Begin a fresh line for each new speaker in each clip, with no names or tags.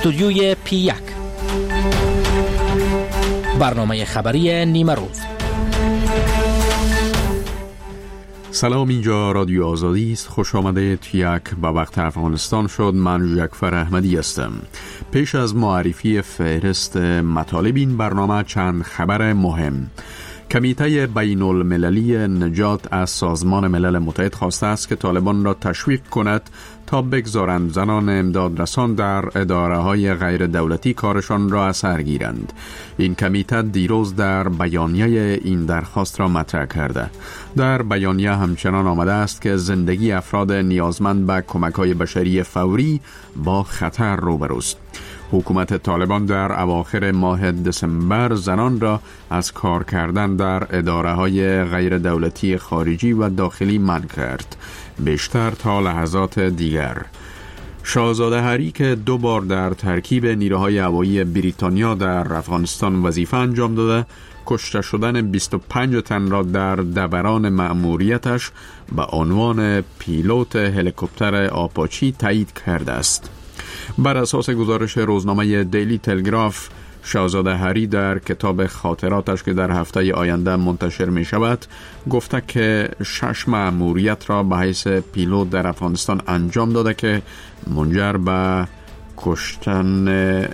استودیوی P1 برنامه خبری نیمه روز.
سلام، اینجا رادیو آزادی است. خوش آمده یک به وقت افغانستان شد. من جعفر احمدی هستم. پیش از معرفی فهرست مطالب این برنامه چند خبر مهم. کمیته بین المللی نجات از سازمان ملل متحد خواسته است که طالبان را تشویق کند تا بگذارند زنان امدادرسان در اداره‌های غیر دولتی کارشان را از سر گیرند. این کمیته دیروز در بیانیه این درخواست را مطرح کرده. در بیانیه همچنان آمده است که زندگی افراد نیازمند به کمک‌های بشری فوری با خطر روبروست. حکومت طالبان در اواخر ماه دسامبر زنان را از کار کردن در اداره‌های غیر دولتی خارجی و داخلی منع کرد. بیشتر تا لحظات دیگر. شاهزاده هری که 2 بار در ترکیب نیروهای هوایی بریتانیا در افغانستان وظیفه انجام داده، کشته شدن 25 تن را در دوران مأموریتش به عنوان پیلوت هلیکوپتر آپاچی تایید کرده است. بر اساس گزارش روزنامه دیلی تلگراف، شاهزاده هری در کتاب خاطراتش که در هفته آینده منتشر می شود گفته که 6 مأموریت را به حیث پیلوت در افغانستان انجام داده که منجر به کشتن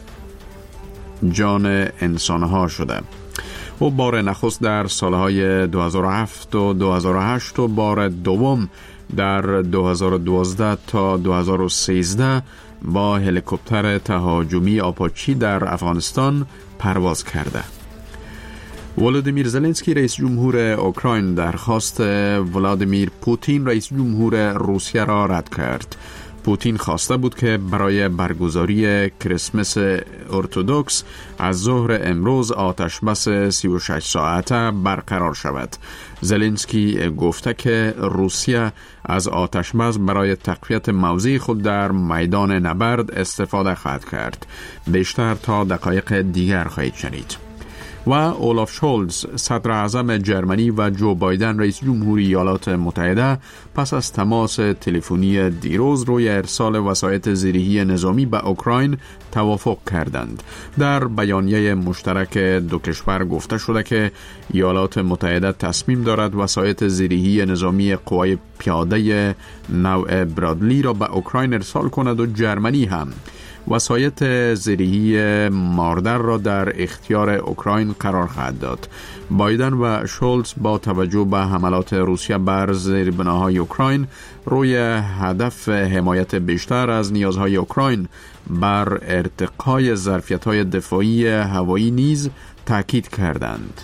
جان انسانها شده. او بار نخست در سالهای 2007 و 2008 و بار دوم در 2012 تا 2013 با هلیکوپتر تهاجمی آپاچی در افغانستان پرواز کرده. ولادیمیر زلنسکی رئیس جمهور اوکراین درخواست ولادیمیر پوتین رئیس جمهور روسیه را رد کرد. پوتین خواسته بود که برای برگزاری کریسمس ارتدوکس از ظهر امروز آتشبس 36 ساعته برقرار شود. زلنسکی گفته که روسیه از آتشبس برای تقویت موضع خود در میدان نبرد استفاده خواهد کرد. بیشتر تا دقایق دیگر خواهید شنید. و اولاف شولز صدر اعظم جرمنی و جو بایدن رئیس جمهوری ایالات متحده پس از تماس تلفنی دیروز روی ارسال وسایط زیرهی نظامی به اوکراین توافق کردند. در بیانیه مشترک دو کشور گفته شده که ایالات متحده تصمیم دارد وسایط زیرهی نظامی قوای پیاده نوع برادلی را به اوکراین ارسال کند و جرمنی هم وسایط زیرهی ماردر را در اختیار اوکراین قرار خواهد داد. بایدن و شولز با توجه به حملات روسیه بر زیربناهای اوکراین روی هدف حمایت بیشتر از نیازهای اوکراین بر ارتقای ظرفیت‌های دفاعی هوایی نیز تاکید کردند.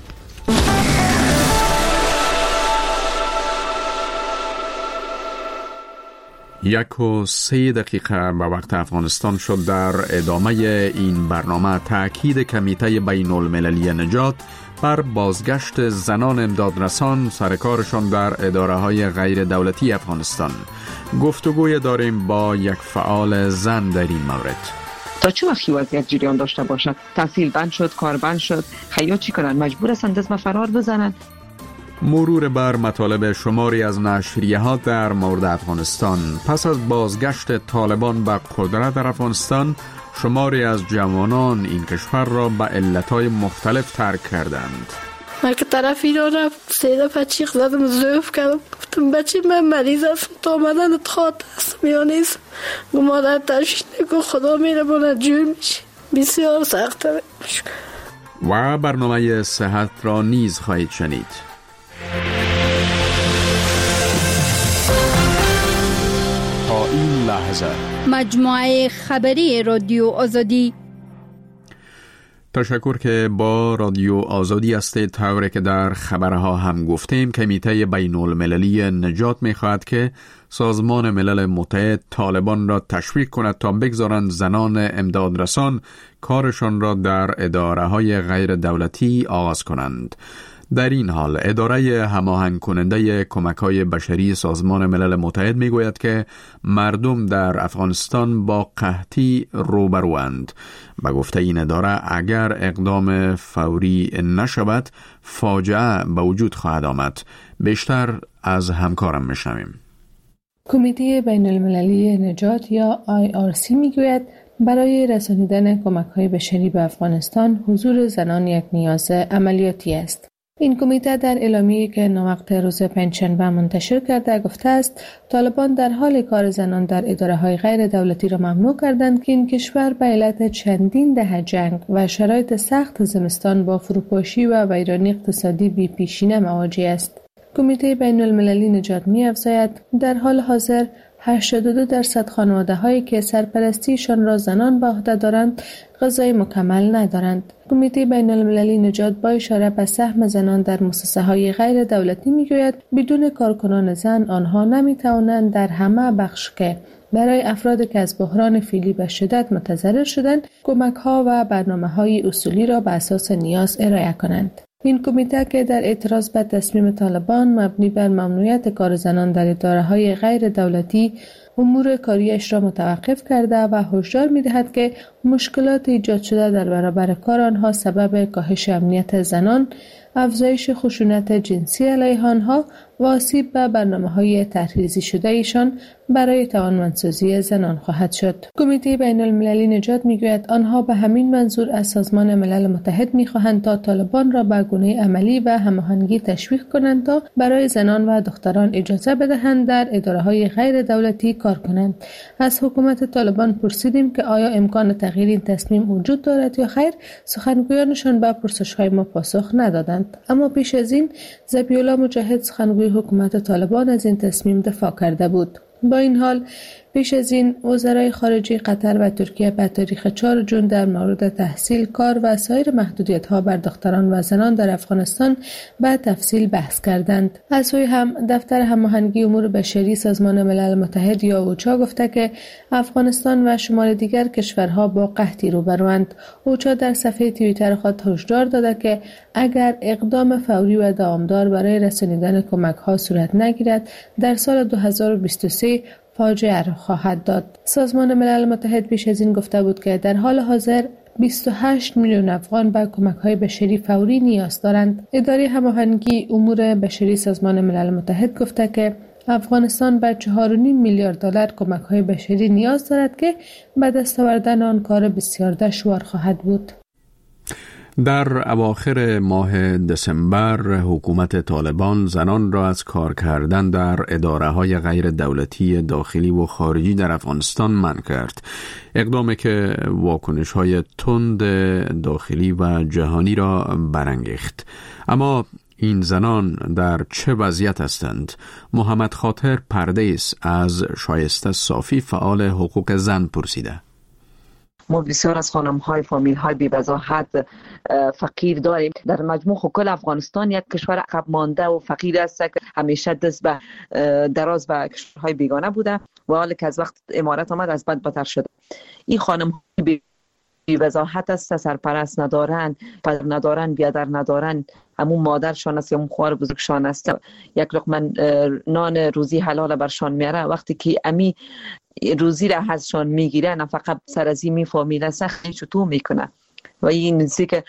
1:03 به وقت افغانستان شد. در ادامه این برنامه تأکید کمیته بین المللی نجات بر بازگشت زنان امدادرسان سرکارشان در اداره‌های غیر دولتی افغانستان. گفتگوی داریم با یک فعال زن در این مورد.
تا چه وقت وضعیت جریان داشته باشد؟ تحصیل بند شد، کار بند شد، خیاط چی کنند؟ مجبور هستند از فرار بزنند.
مرور بر مطالب شماری از نشریه‌ها در مورد افغانستان. پس از بازگشت طالبان به قدرت در افغانستان، شماری از جوانان این کشور را به علتهای مختلف ترک کردند.
من که طرف ایران رفت 3 دفعه چیخ زدم، ضعف کردم، گفتم بچه من مریض هستم، تا آمدن خاط هستم یا نیست. مادر تشویش نکن، خدا میره بانه جور میشه، بسیار سخته.
و برنامه صحت را نیز خواهید شنید. تا این لحظه
مجموعه خبری رادیو آزادی.
تشکر که با رادیو آزادی هستید. طوری که در خبرها هم گفتیم، کمیته بین المللی نجات می‌خواهد که سازمان ملل متحد طالبان را تشویق کند تا بگذارند زنان امدادرسان کارشان را در اداره‌های غیر دولتی آغاز کنند. در این حال اداره هماهنگ کننده کمک‌های بشری سازمان ملل متحد میگوید که مردم در افغانستان با قحطی روبروند. به گفته این اداره اگر اقدام فوری نشود فاجعه به وجود خواهد آمد. بیشتر از همکارم میشنویم.
کمیته بین المللی نجات یا IRC میگوید برای رسانیدن کمک‌های بشری به افغانستان حضور زنان یک نیاز عملیاتی است. این کمیته در اعلامیه‌ای که ناوقت روز پنجشنبه منتشر کرده گفته است طالبان در حال کار زنان در اداره‌های غیر دولتی را ممنوع کردند که این کشور به علت چندین دهه جنگ و شرایط سخت زمستان با فروپاشی و ویرانی اقتصادی بی پیشینه مواجه است. کمیته بین‌المللی نژاد می‌افزاید در حال حاضر 82% خانواده‌هایی که سرپرستیشان را زنان به عهده دارند غذای مکمل ندارند. کمیته بین‌المللی نژاد با اشاره به سهم زنان در مؤسسه‌های غیر دولتی می‌گوید بدون کارکنان زن آنها نمی‌توانند در همه بخش که برای افرادی که از بحران فعلی به شدت متضرر شدند کمک‌ها و برنامه‌های اصولی را به اساس نیاز ارائه کنند. این کمیته که در اعتراض به تصمیم طالبان مبنی بر ممنوعیت کار زنان در اداره‌های غیر دولتی امور کاریش را متوقف کرده و هشدار می‌دهد که مشکلات ایجاد شده در برابر کار آنها سبب کاهش امنیت زنان، افزایش خشونت جنسی علیه آنها و آسیب به برنامه‌های تحریزی شده ایشان برای توانمندسازی زنان خواهد شد. کمیته بین‌المللی نژاد می‌گوید آنها به همین منظور از سازمان ملل متحد می‌خواهند تا طالبان را به گونه عملی و هماهنگی تشویق کنند تا برای زنان و دختران اجازه بدهند در اداره‌های غیر دولتی کار کنند. از حکومت طالبان پرسیدیم که آیا امکان تغییر این تصمیم وجود دارد یا خیر. سخنگویانشان به پرسش‌های ما پاسخ ندادند. اما پیش از این ذبیح الله مجاهد سخنگوی حکومت طالبان از این تصمیم دفاع کرده بود. با این حال پیش از این وزرای خارجه قطر و ترکیه به تاریخ 4 جون در مورد تحصیل، کار و سایر محدودیت‌ها بر دختران و زنان در افغانستان به تفصیل بحث کردند. از سوی هم دفتر هماهنگی امور بشری سازمان ملل متحد یا اوچا گفته که افغانستان و شمار دیگر کشورها با قحطی روبروند. اوچا در صفحه توییتر خود هشدار داده که اگر اقدام فوری و دامدار برای رسانیدن کمک‌ها صورت نگیرد در سال 2023 فاجعه را خواهد داد. سازمان ملل متحد پیش از این گفته بود که در حال حاضر 28 میلیون افغان به کمک‌های بشری فوری نیاز دارند. اداره هماهنگی امور بشری سازمان ملل متحد گفته که افغانستان به 4.5 میلیارد دلار کمک‌های بشری نیاز دارد که به دست آوردن آن کار بسیار دشوار خواهد بود.
در اواخر ماه دسامبر حکومت طالبان زنان را از کار کردن در اداره‌های غیر دولتی داخلی و خارجی در افغانستان منع کرد. اقدامی که واکنش‌های تند داخلی و جهانی را برانگیخت. اما این زنان در چه وضعیت هستند؟ محمد خاطر پردیس از شایسته صافی فعال حقوق زن پرسیده.
ما بسیار از خانم‌های فامیل‌های بی‌وضاحت فقیر داریم. در مجموع کل افغانستان یک کشور عقب مانده و فقیر است که همیشه دست به دراز به کشورهای بیگانه بوده و حالی که از وقت امارت آمد از بد بدتر شده. این خانم‌های بی‌وضاحت است، سرپرست ندارن، پدر ندارن، بیادر ندارن، همون مادرشان است یا همون خواهر بزرگشان است. یک لقمه نان روزی حلال برشان میاره. وقتی که امی روزی را ازشان میگیره نفقه سر از این فامیل سختی چطور میکنه و این نزدیک که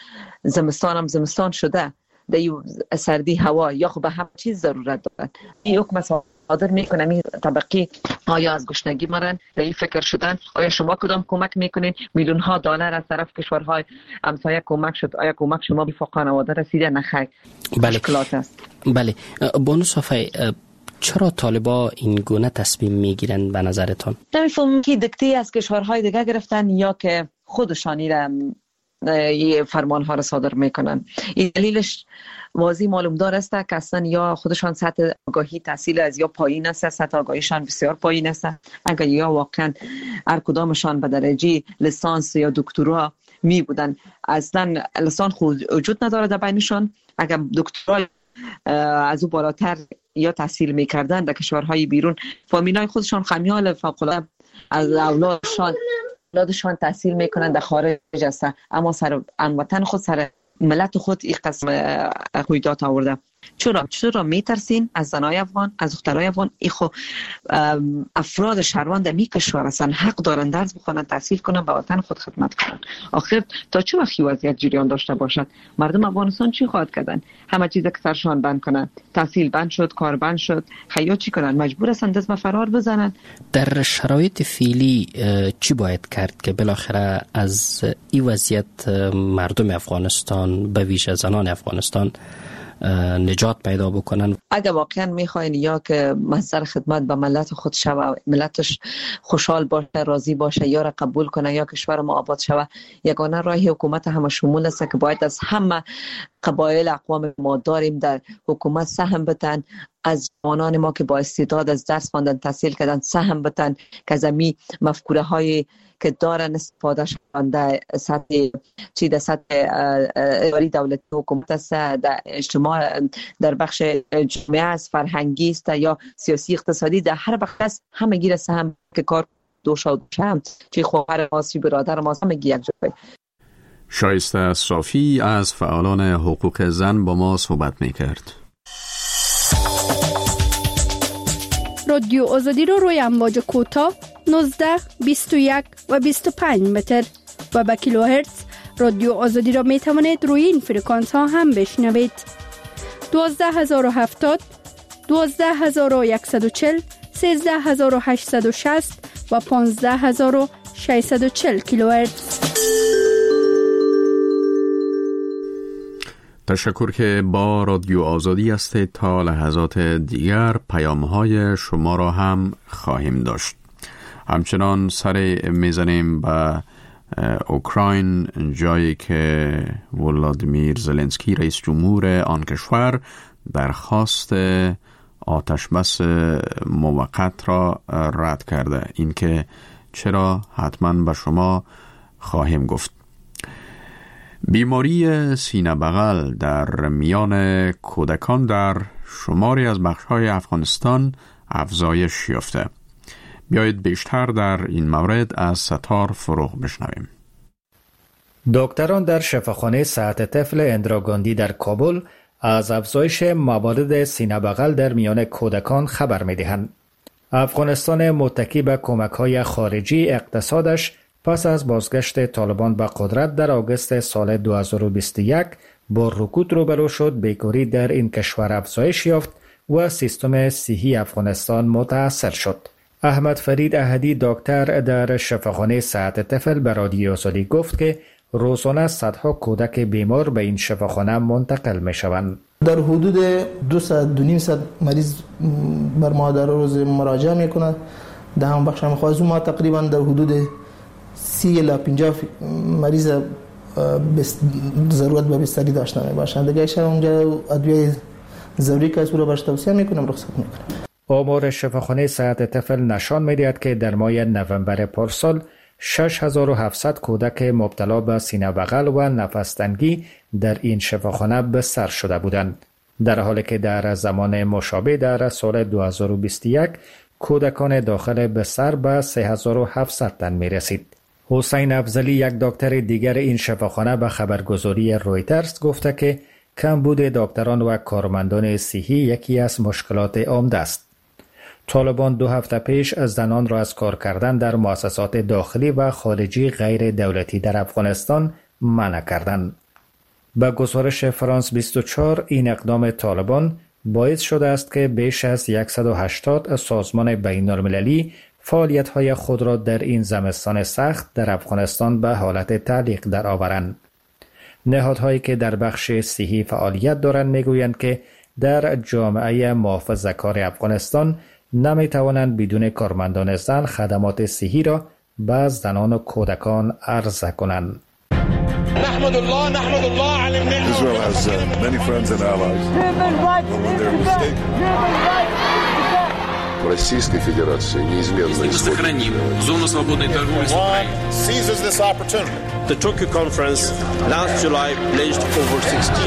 زمستان شده در سردی هوا یا خب به همه چیز ضرورت دارن. این حکم صادر میکنه این طبقی آیا از گشنگی مرن در این فکر شدن آیا شما کدام کمک میکنین؟ میلیون ها دلار از طرف کشورهای همسایه کمک شد، آیا کمک شما به خانواده رسیده؟ نخیر. مشکلات است.
بله بانو صافی، چرا طالبا این گونه تصمیم میگیرن به نظرتان؟
نمیفهمم که دکته از کشورهای دیگه گرفتن یا که خودشانی را فرمانها را صادر میکنن. این دلیلش واضح معلوم دار است که اصلا یا خودشان سطح آگاهی تحصیل از یا پایین است، سطح آگاهیشان بسیار پایین است. اگر یا واقعا هر کدامشان به درجه لیسانس یا دکترا می بودن، اصلا لیسانس خود وجود نداره در بینشان. اگر دکترا از او بالاتر یا تحصیل میکردن در کشورهای بیرون، فامیلای خودشان خمیال فوق‌العاده از اولادشان تحصیل میکنن در خارج است، اما سر وطن خود، سر ملت خود این قسم قیودات آورده. چرا میترسین از زنای افغان، از دخترای افغان؟ ایخو افراد شهروان در می کشور هستن، حق دارن درس بخونن، تحصیل کنن، به وطن خود خدمت کنن. آخر تا چه وقت وضعیت جریان داشته باشد؟ مردم افغانستان چی خواهد کردن؟ همه چیز که سرشان بند کنن، تحصیل بند شد، کار بند شد، خیا چی کنن؟ مجبور هستن دست به فرار بزنن.
در شرایط فعلی چی باید کرد که بالاخره از این وضعیت مردم افغانستان به ویژه زنان افغانستان نجات پیدا بکنن؟
اگر واقعا میخواین یا که مصدر خدمت به ملت خود شوه، ملتش خوشحال باشه، راضی باشه، یا را قبول کنه یا کشور ما آباد شوه، یگانه راه حکومت همه شمول است که باید از همه قبایل اقوام ما داریم در حکومت سهم بدن، از جوانان ما که با استعداد از درس خواندن، تحصیل کردن سهم بدن، که از می مفکوره های که دارن استفاده شدن در سطح اداری دولتی حکومت است، در اجتماع، در بخش جامعه است، فرهنگی است یا سیاسی اقتصادی، در هر بخش است همه گیر سهم که کار دوشا هم چی خواهر ما، چی برادر ما، همه گیر یک جای.
شایسته صافی از فعالان حقوق زن با ما صحبت می‌کرد.
رادیو آزادی رو روی امواج کوتاه 19, 21 و 25 متر و با کیلوهرتز رادیو آزادی را می توانید روی این فرکانس ها هم بشنوید. 12070 12140 13860 و 15640 کیلوهرتز.
تشکر که با رادیو آزادی هستید. تا لحظات دیگر پیام‌های شما را هم خواهیم داشت. همچنان سر میزنیم به اوکراین، جایی که ولادیمیر زلنسکی رئیس جمهور آن کشور درخواست آتشبس موقت را رد کرده. این که چرا حتما به شما خواهیم گفت. بیماری سینه بغل در میان کودکان در شماری از بخش‌های افغانستان افزایش یافته. بیایید بیشتر در این مورد از ستار فروغ بشنویم.
دکتران در شفاخانه صحت طفل اندرا گاندی در کابل از افزایش موارد سینه بغل در میان کودکان خبر می‌دهند. افغانستان متکی به کمک‌های خارجی اقتصادش پس از بازگشت طالبان به قدرت در آگوست سال 2021 با رکود روبرو شد. بیکاری در این کشور افزایش یافت و سیستم صحی افغانستان متاثر شد. احمد فرید احدی دکتر در شفاخانه صحت طفل به رادیو آزادی گفت که روزانه صدها کودک بیمار به این شفاخانه منتقل می شوند.
در حدود 200-250 مریض بر ما در روز مراجعه می کنند. در هم بخش مخازو ما تقریبا در حدود 30 الی 50 مریض ضرورت به بستری داشته می باشند. دیگه شب اونجا ادویه ضروری که از رو باش توصیه میکنم، رخصت میکنم.
آمار شفاخانه صحت طفل نشان میدهد که در ماه نوامبر پارسال 6700 کودک مبتلا به سینه بغل و نفس تنگی در این شفاخانه به سر شده بودند، در حالی که در زمان مشابه در سال 2021 کودکان داخل به سر به 3700 تن می رسید. حسین افضلی یک دکتر دیگر این شفاخانه به خبرگزاری رویترز گفته که کمبود دکتران و کارمندان صحی یکی از مشکلات عمده است. طالبان 2 هفته پیش از زنان را از کار کردن در مؤسسات داخلی و خارجی غیر دولتی در افغانستان منع کردند. به گزارش فرانس 24 این اقدام طالبان باعث شده است که بیش از 180 سازمان بین المللی فعالیت‌های خود را در این زمستان سخت در افغانستان به حالت تعلیق درآورند. نهادهایی که در بخش صحی فعالیت دارند میگویند که در جامعه محافظه‌کار افغانستان نمیتوانند بدون کارمندان زن خدمات صحی را به زنان و کودکان عرضه کنند.
نحمد الله علی النعمة. Israel has many friends and allies. When they're mistaken.
Российской Федерации неизменно
сохраним зону свободной торговли с Украиной.
Seizes this opportunity.
The Tokyo conference last July pledged over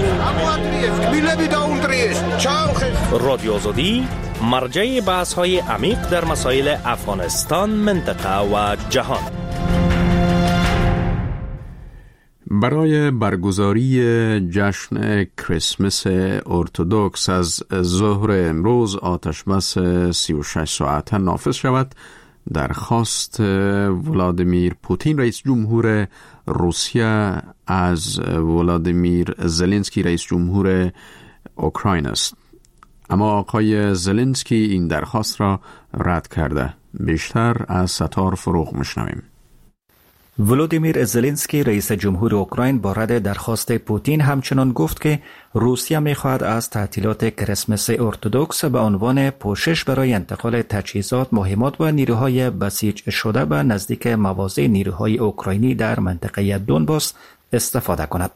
16.
رادیو آزادی مرجع بحث‌های عمیق در مسائل افغانستان، منطقه و جهان.
برای برگزاری جشن کریسمس ارتدوکس از ظهر امروز آتشبس 36 ساعته نافذ شود. درخواست ولادیمیر پوتین رئیس جمهور روسیه از ولادیمیر زلنسکی رئیس جمهور اوکراین است، اما آقای زلنسکی این درخواست را رد کرده. بیشتر از ستار فروغ میشنویم.
ولودیمیر زلنسکی رئیس جمهور اوکراین با رد درخواست پوتین همچنان گفت که روسیه می‌خواهد از تعطیلات کریسمس ارتدوکس به عنوان پوشش برای انتقال تجهیزات، مهمات و نیروهای بسیج شده به نزدیک مواضع نیروهای اوکراینی در منطقه دونباس استفاده کند.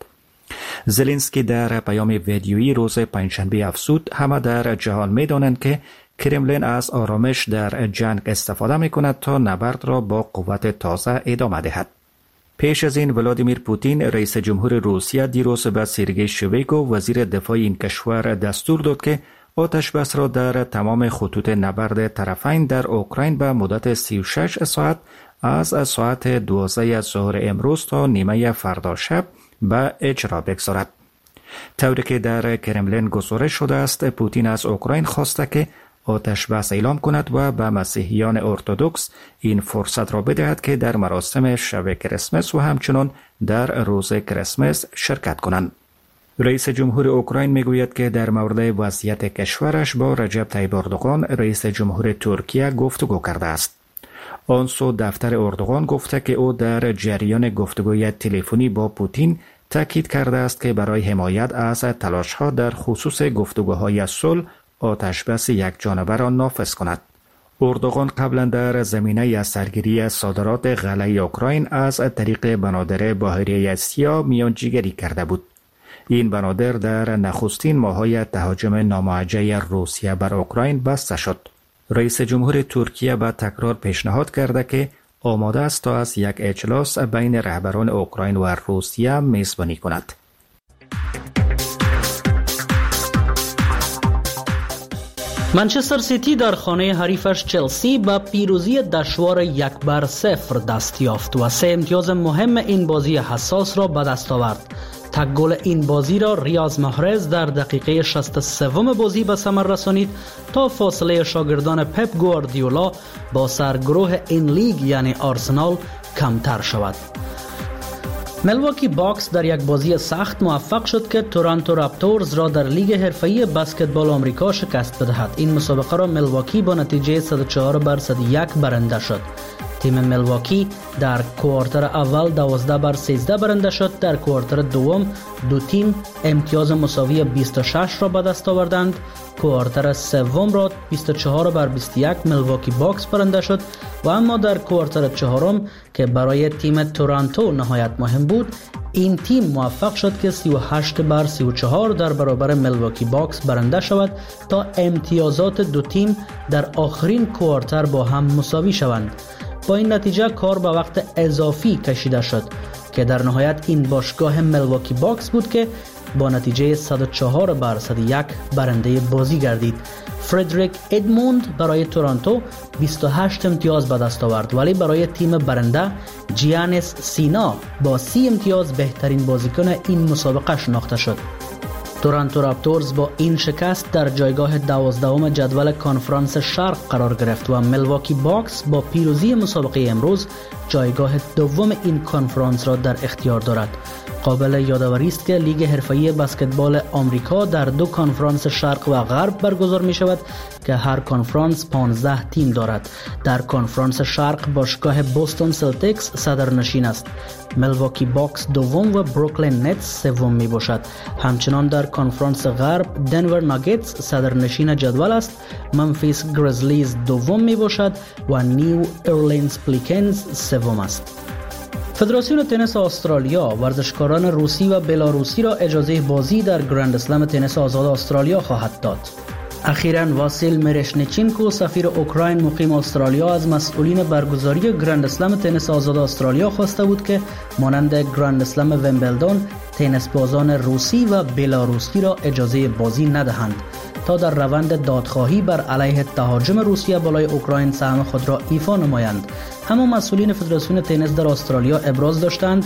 زلنسکی در پیام ویدیویی روز پنجشنبه افزود همه در جهان می‌دانند که کرملین از آرامش در جنگ استفاده می‌کند تا نبرد را با قوت تازه ادامه دهد. پیش از این ولادیمیر پوتین رئیس جمهور روسیه دیروز به سرگئی شویگو وزیر دفاع این کشور دستور داد که آتشبس را در تمام خطوط نبرد طرفین در اوکراین به مدت 36 ساعت از ساعت 12 ظهر امروز تا نیمه فردا شب به اجرا بگذارد. طوری که در کرملین گزارش شده است، پوتین از اوکراین خواسته که آتشبس اعلام کند و به مسیحیان ارتدوکس این فرصت را بدهد که در مراسم شب کریسمس و همچنان در روز کریسمس شرکت کنند. رئیس جمهور اوکراین میگوید که در مورد وضعیت کشورش با رجب طیب اردوغان رئیس جمهور ترکیه گفتگو کرده است. آن سو دفتر اردوغان گفته که او در جریان گفتگوی تلفنی با پوتین تاکید کرده است که برای حمایت از تلاش‌ها در خصوص گفتگوهای صلح آتشبس یک جانبه را نافذ کند. اردوغان قبلا در زمینه سرگیری صادرات غله اوکراین از طریق بنادر بحیره سیاه میانجیگری کرده بود. این بنادر در نخستین ماه‌های تهاجم ناموجه روسیه بر اوکراین بسته شد. رئیس جمهور ترکیه به تکرار پیشنهاد کرده که آماده است تا از یک اجلاس بین رهبران اوکراین و روسیه میزبانی کند.
منچستر سیتی در خانه حریفش چلسی با پیروزی دشوار 1-0 دست یافت و 3 امتیاز مهم این بازی حساس را به دست آورد. تک گل این بازی را ریاض محرز در دقیقه 63 بازی به ثمر رسانید تا فاصله شاگردان پپ گواردیولا با سرگروه این لیگ یعنی آرسنال کمتر شود. ملواکی باکس در یک بازی سخت موفق شد که تورنتو رپتورز را در لیگ حرفه‌ای بسکتبال آمریکا شکست بدهد. این مسابقه را ملواکی با نتیجه 104-101 برنده شد. تیم ملواکی در کوارتر اول 12-13 برنده شد. در کوارتر دوم دو تیم امتیاز مساوی 26 را به دست آوردند. کوارتر سوم را 24-21 ملواکی باکس برنده شد و اما در کوارتر چهارم که برای تیم تورنتو نهایت مهم بود، این تیم موفق شد که 38-34 در برابر ملواکی باکس برنده شود تا امتیازات دو تیم در آخرین کوارتر با هم مساوی شوند. با این نتیجه کار به وقت اضافی کشیده شد که در نهایت این باشگاه ملواکی باکس بود که با نتیجه 104-101 برنده بازی گردید. فردریک ادموند برای تورنتو 28 امتیاز به دست آورد، ولی برای تیم برنده جیانس سینا با 30 امتیاز بهترین بازیکن این مسابقه شناخته شد. تورنتو رپتورز با این شکست در جایگاه 12 جدول کنفرانس شرق قرار گرفت و ملواکی باکس با پیروزی مسابقه امروز جایگاه دوم این کنفرانس را در اختیار دارد. قابل یادآوری است که لیگ حرفه‌ای بسکتبال آمریکا در 2 کنفرانس شرق و غرب برگزار می شود که هر کنفرانس 15 تیم دارد. در کنفرانس شرق باشگاه بوستون سلتیکس صدرنشین است. ملواکی باکس دوم و بروکلین نتس سوم می باشد. همچنان در کنفرانس غرب دنور ناگتس صدرنشین جدول است. منفیس گریزلیز دوم می باشد و نیو اورلینز پلیکنز سوم است. فدراسیون تنیس استرالیا ورزشکاران روسی و بلاروسی را اجازه بازی در گرند اسلم تنیس آزاد استرالیا خواهد داد. اخیراً واسیل میرشنیچینکو سفیر اوکراین مقیم استرالیا از مسئولین برگزاری گرند اسلم تنیس آزاد استرالیا خواسته بود که مانند گرند اسلم ومبلدون تنیس بازان روسی و بلاروسی را اجازه بازی ندهند تا در روند دادخواهی بر علیه تهاجم روسیه بالای اوکراین سهم خود را ایفا نمایند. همه مسئولین فدراسیون تنیس در استرالیا ابراز داشتند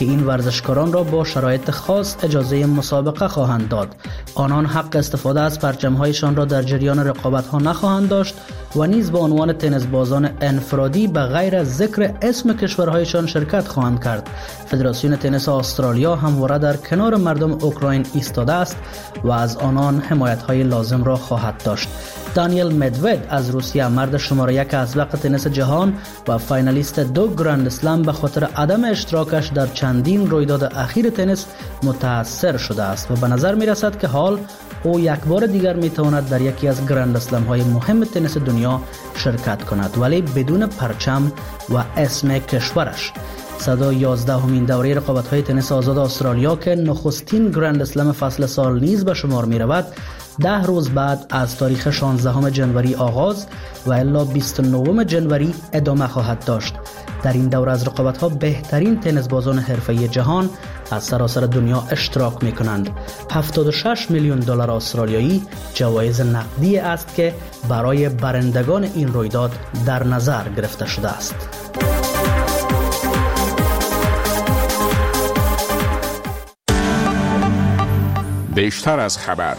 که این ورزشکاران را با شرایط خاص اجازه مسابقه خواهند داد. آنان حق استفاده از پرچم‌هایشان را در جریان رقابت‌ها نخواهند داشت و نیز به عنوان تنیس بازان انفرادی به غیر از ذکر اسم کشورهایشان شرکت خواهند کرد. فدراسیون تنیس استرالیا همواره در کنار مردم اوکراین ایستاده است و از آنان حمایت‌های لازم را خواهد داشت. دانیل مدود از روسیه، مرد شماره 1 اسبق تنیس جهان و فاینالیست 2 گرند اسلم، به خاطر عدم اشتراکش در چندین رویداد اخیر تنیس متاثر شده است و به نظر می رسد که حال او یک بار دیگر می تواند در یکی از گرند اسلم های مهم تنیس دنیا شرکت کند، ولی بدون پرچم و اسم کشورش. 111مین دوره رقابت‌های تنیس آزاد استرالیا که نخستین گرند اسلم فصل سال نیز به شمار می رود، 10 روز بعد از تاریخ 16 جنوری آغاز و الا 29 جنوری ادامه خواهد داشت. در این دوره از رقابت‌ها بهترین تنیس بازان حرفه‌ای جهان از سراسر دنیا اشتراک می‌کنند. 76 میلیون دلار استرالیایی جوایز نقدی است که برای برندگان این رویداد در نظر گرفته شده است.
بیشتر از خبر.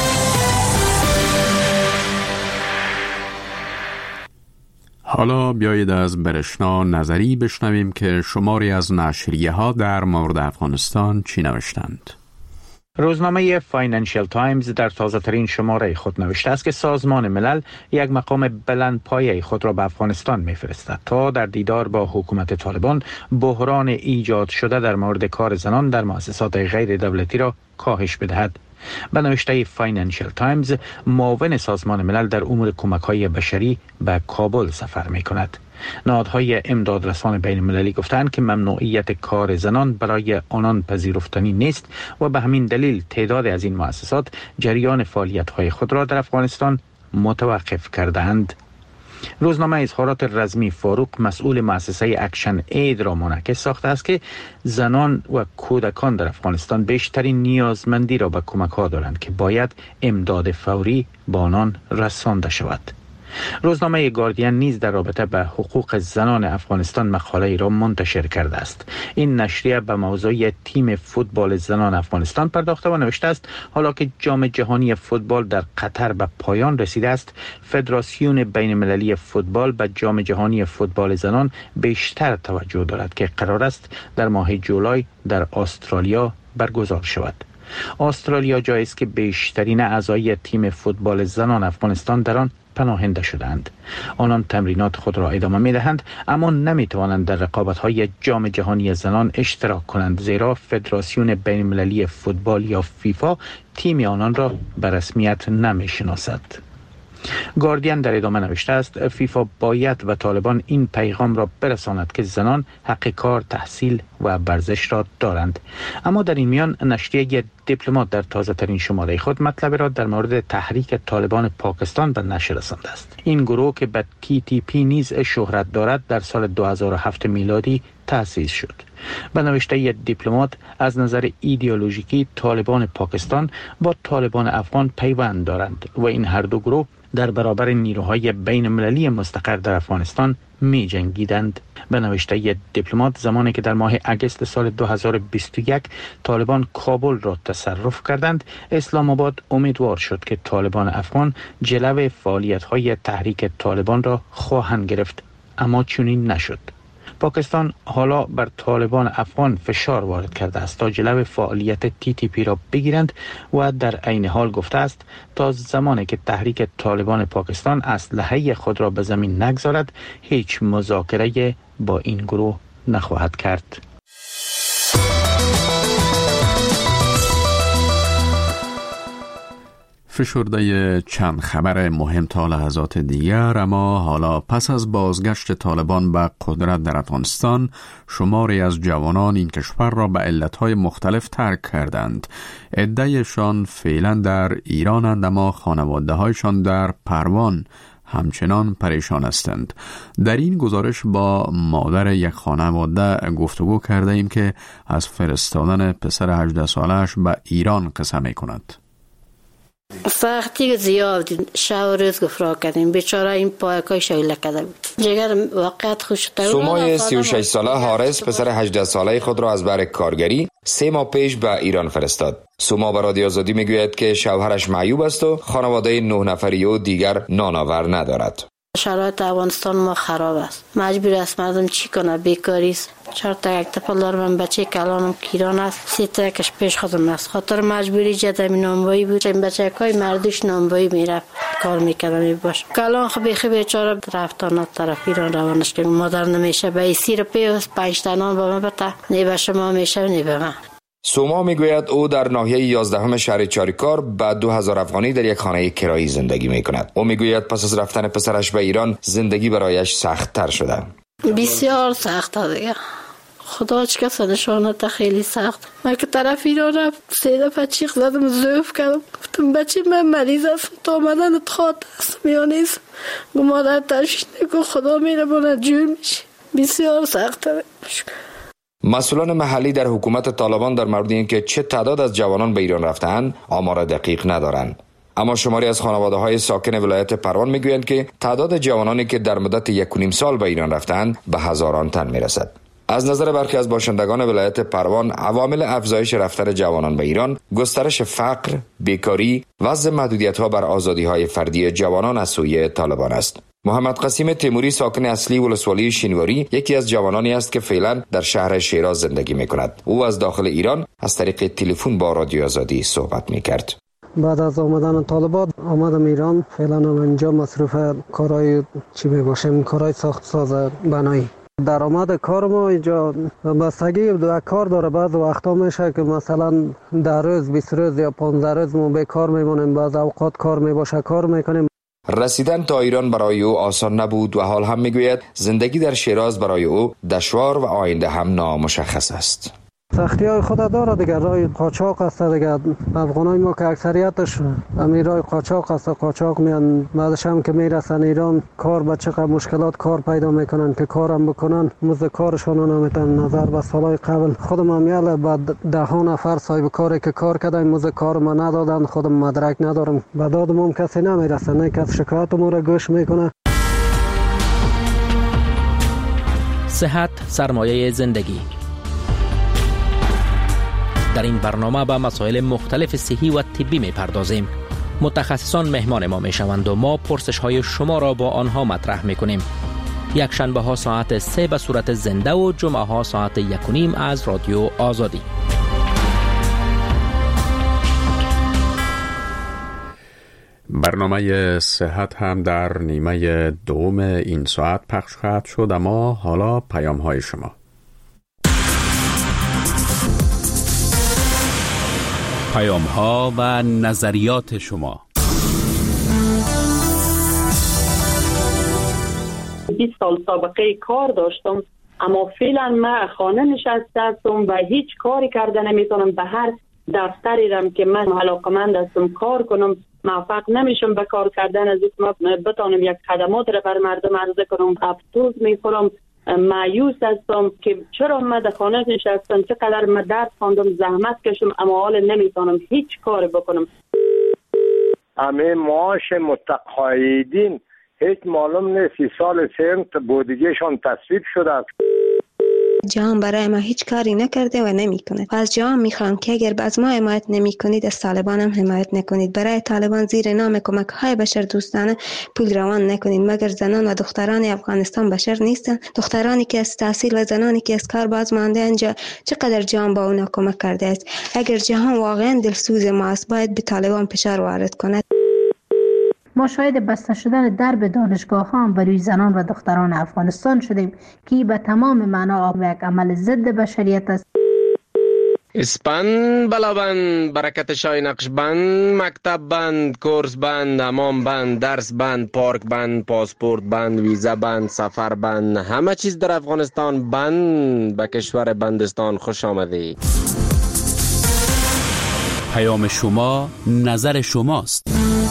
حالا بیایید از برشنا نظری بشنویم که شماری از نشریه ها در مورد افغانستان چی نوشتند.
روزنامه فاینانشل تایمز در تازه ترین شماره خود نوشته است که سازمان ملل یک مقام بلند پایه خود را به افغانستان می‌فرستد تا در دیدار با حکومت طالبان بحران ایجاد شده در مورد کار زنان در مؤسسات غیر دولتی را کاهش بدهد. به نوشته فاینانشل تایمز، معاون سازمان ملل در امور کمک‌های بشری به کابل سفر می‌کند. نهادهای امدادرسان بین المللی گفتند که ممنوعیت کار زنان برای آنان پذیرفتنی نیست و به همین دلیل تعداد از این مؤسسات جریان فعالیت‌های خود را در افغانستان متوقف کردند. روزنامه اظهارات رزمی فاروق، مسئول مؤسسه اکشن اید، را منعکس ساخته است که زنان و کودکان در افغانستان بیشترین نیازمندی را به کمک‌ها دارند که باید امداد فوری به آنان رسانده شود. روزنامه گاردین نیز در رابطه به حقوق زنان افغانستان مقاله را منتشر کرده است. این نشریه به موضوع تیم فوتبال زنان افغانستان پرداخته و نوشته است حالا که جام جهانی فوتبال در قطر به پایان رسیده است، فدراسیون بین المللی فوتبال به جام جهانی فوتبال زنان بیشتر توجه دارد که قرار است در ماه جولای در استرالیا برگزار شود. استرالیا جایی است که بیشترین اعضای تیم فوتبال زنان افغانستان در آن پناهنده شدند. آنان تمرینات خود را ادامه می‌دهند اما نمی‌توانند در رقابت‌های جام جهانی زنان اشتراک کنند، زیرا فدراسیون بین المللی فوتبال یا فیفا تیم آنان را به رسمیت نمی‌شناسد. گاردین در ادامه نوشته است فیفا باید و طالبان این پیغام را برساند که زنان حق کار، تحصیل و ورزش را دارند. اما در این میان نشریه دیپلمات در تازه ترین شماره خود مطلب را در مورد تحریک طالبان پاکستان به نشر رسانده است. این گروه که به TTP نیز شهرت دارد در سال 2007 میلادی تأسیس شد. به نوشته دیپلمات از نظر ایدئولوژیکی طالبان پاکستان با طالبان افغان پیوند دارند و این هر دو گروه در برابر نیروهای بین المللی مستقر در افغانستان می جنگیدند. به نوشته دیپلمات، زمانی که در ماه اگست سال 2021 طالبان کابل را تصرف کردند، اسلام آباد امیدوار شد که طالبان افغان جلو فعالیت‌های تحریک طالبان را خواهند گرفت، اما چنین نشد. پاکستان حالا بر طالبان افغان فشار وارد کرده است تا جلو فعالیت TTP را بگیرند و در عین حال گفته است تا زمانی که تحریک طالبان پاکستان اسلحه خود را به زمین نگذارد هیچ مذاکره با این گروه نخواهد کرد.
فشرده چند خبر مهم تا لحظات دیگر، اما حالا پس از بازگشت طالبان به قدرت در افغانستان، شماری از جوانان این کشور را به علتهای مختلف ترک کردند. عده‌شان فعلا در ایرانند اما خانواده‌هایشان در پروان همچنان پریشان هستند. در این گزارش با مادر یک خانواده گفتگو کرده ایم که از فرستادن پسر 18 سالش به ایران قصه می کند.
سختی زیاد شب روز گفرا کردیم، بیچاره این پایکای شایله کرده بود. جگر واقعیت خوش شد.
سومای 36 ساله حارس پسر 18 ساله خود را از بهر کارگری 3 ماه پیش به ایران فرستاد. سوما به رادیو آزادی میگوید که شوهرش معیوب است و خانواده 9 نفری و دیگر نانآور ندارد.
شرایط افغانستان ما خراب است. مجبور است مردم چی کنه، بیکاری است. 4 تا یک طفل دارم، بچه کلانم کیران است، 3 تا یکش پیش خودم است. خاطر مجبوری جدم نانوایی بود. این بچه‌های مردش نانوایی میرفت کار میکردم باش. کلان خب بیچاره رفتن طرف ایران روانش که مادر نمیشه به 30 روپیه 5 تا نان به من بده، نه به شما میشه نه به من.
سوما میگوید او در ناحیه 11 شهر چاریکار با 2000 افغانی در یک خانه کرایی زندگی میکند. او میگوید پس از رفتن پسرش به ایران زندگی برایش سخت تر شده.
بسیار سخت دیگه. خدا چه کس نشانت خیلی سخت. من که طرف ایران رفت 3 دفعه چیخ زدم، ضعف کردم، گفتم بچه من مریض است، تا آمدن اتخاط است میانیست مادر تشویش نکن، خدا میره بنا جور میشه. بسیار سخت دیگه.
مسئولان محلی در حکومت طالبان در مورد اینکه چه تعداد از جوانان به ایران رفتند آمار دقیق ندارند. اما شماری از خانواده‌های ساکن ولایت پروان میگویند که تعداد جوانانی که در مدت 1.5 سال به ایران رفتند به هزاران تن میرسد. از نظر برخی از باشندگان ولایت پروان، عوامل افزایش رفتن جوانان به ایران گسترش فقر، بیکاری، وضع محدودیت‌ها بر آزادی‌های فردی جوانان از سوی طالبان است. محمد قاسم تیموری ساکن اصلی ولسوالی شینواری یکی از جوانانی است که فعلا در شهر شیراز زندگی می‌کند. او از داخل ایران از طریق تلفن با رادیو آزادی صحبت می‌کرد.
بعد از آمدن طالبان آمدم ایران، فعلا اینجا مصروف کارهای کارهای ساخت ساز بنایی. درآمد کار ما اینجا بستگی به کار داره. بعض وقتا میشه که مثلا 10 روز 20 روز یا 15 روز ما بیکار میمونیم، بعض اوقات کار میباشه کار میکنیم.
رسیدن تا ایران برای او آسان نبود و حال هم میگوید زندگی در شیراز برای او دشوار و آینده هم نامشخص است.
سختی های خود داره دیگه. رای قاچاق است دیگه. افغانای ما که اکثریتش امیرای قاچاق است، قاچاق میان، بعدش هم که میرسن ایران کار به چقدر مشکلات کار پیدا میکنن که کارم بکنن مزد کارشون نمیتن. نظر به سالهای قبل خودم هم یاله بعد 10 نفر صاحب کاری که کار کردن مزد کار ما ندادن، خودم مدرک ندارم، به دادم هم کسی نمیرسه، نه کس شکایت ما را گوش میکنه.
صحت سرمایه زندگی. در این برنامه به مسائل مختلف صحی و طبی می‌پردازیم. متخصصان مهمان ما می‌شوند و ما پرسش‌های شما را با آنها مطرح می‌کنیم. یک شنبه ها ساعت 3 به صورت زنده و جمعه ها ساعت 1:30 از رادیو آزادی.
برنامه صحت هم در نیمه دوم این ساعت پخش خواهد شد، اما حالا پیام های شما.
پیام ها و نظریات شما.
20 سال سابقه کار داشتم، اما فعلا من خانه نشسته هستم و هیچ کاری کرده نمیتونم. به هر دفتری رم که من علاقمند هستم کار کنم موفق نمیشم به کار کردن. از اینکه بتونم یک خدمات را بر مردم عرضه کنم افسوس میخورم، مایوس هستم که چرا من در خانه نشستم، چقدر من درس خواندم، زحمت کشم، اما حالا نمیتونم هیچ کاری بکنم.
همه معاش متقاعدین هیچ معلوم نیست 30 سال سنت بودجهشان تصویب شده.
جهان برای ما هیچ کاری نکرده و نمیکنه. از جهان میخوام که اگر از ما حمایت نمیکنید از طالبان هم حمایت نکنید. برای طالبان زیر نام کمک های بشر دوستانه پول روان نکنید، مگر زنان و دختران افغانستان بشر نیستن؟ دخترانی که از تحصیل و زنانی که از کار باز مانده اینجا چقدر جهان با اونا کمک کرده است. اگر جهان واقعا دلسوز ما است باید به طالبان فشار وارد کند.
ما شاهد بسته شدن درب دانشگاه‌ها برای زنان و دختران افغانستان شدیم که به تمام معنا یک عمل ضد بشریت است.
اسپن بلابند، برکت شای نقش بند، مکتب بند، کورس بند، حمام بند، درس بند، پارک بند، پاسپورت بند، ویزا بند، سفر بند، همه چیز در افغانستان بند. به کشور بندستان خوش آمدید.
پیام شما نظر شماست.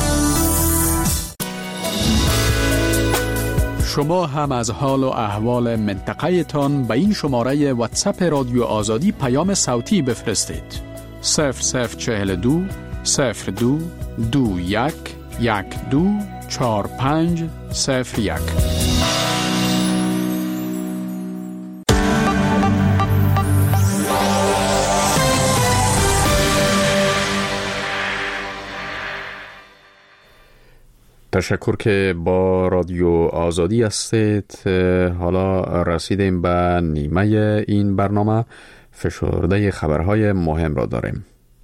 شما هم از حال و احوال منطقه تان به این شماره واتساپ رادیو آزادی پیام صوتی بفرستید. 0042 02 21124501.
تشکر که با رادیو آزادی هستید. حالا رسیدیم به نیمه این برنامه. فشرده خبرهای مهم را داریم.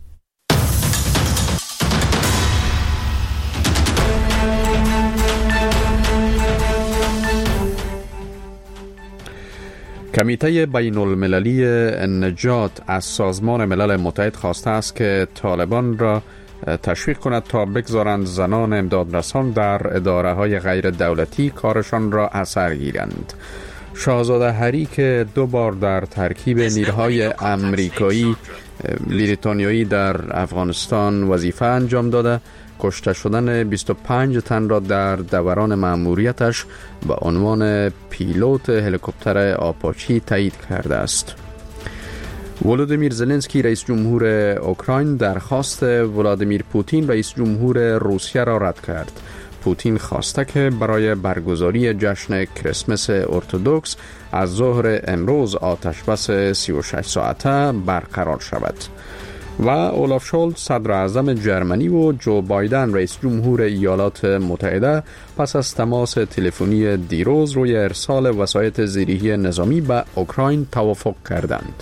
کمیته بین المللی نجات از سازمان ملل متحد خواسته است که طالبان را تشویق کند تا بگذارند زنان امدادرسان در اداره های غیر دولتی کارشان را اثر گیرند. شاهزاده هری که 2 بار در ترکیب نیروهای امریکایی بریتانیایی در افغانستان وظیفه انجام داده، کشته شدن 25 تن را در دوران مأموریتش به عنوان پیلوت هلیکوپتر آپاچی تایید کرده است. ولودیمیر زلنسکی رئیس جمهور اوکراین درخواست ولادیمیر پوتین رئیس جمهور روسیه را رد کرد. پوتین خواسته که برای برگزاری جشن کریسمس ارتدوکس از ظهر امروز آتشبس 36 ساعته برقرار شود. و اولاف شولز صدر اعظم جرمنی و جو بایدن رئیس جمهور ایالات متحده پس از تماس تلفنی دیروز روی ارسال وسایط زیرهی نظامی به اوکراین توافق کردند.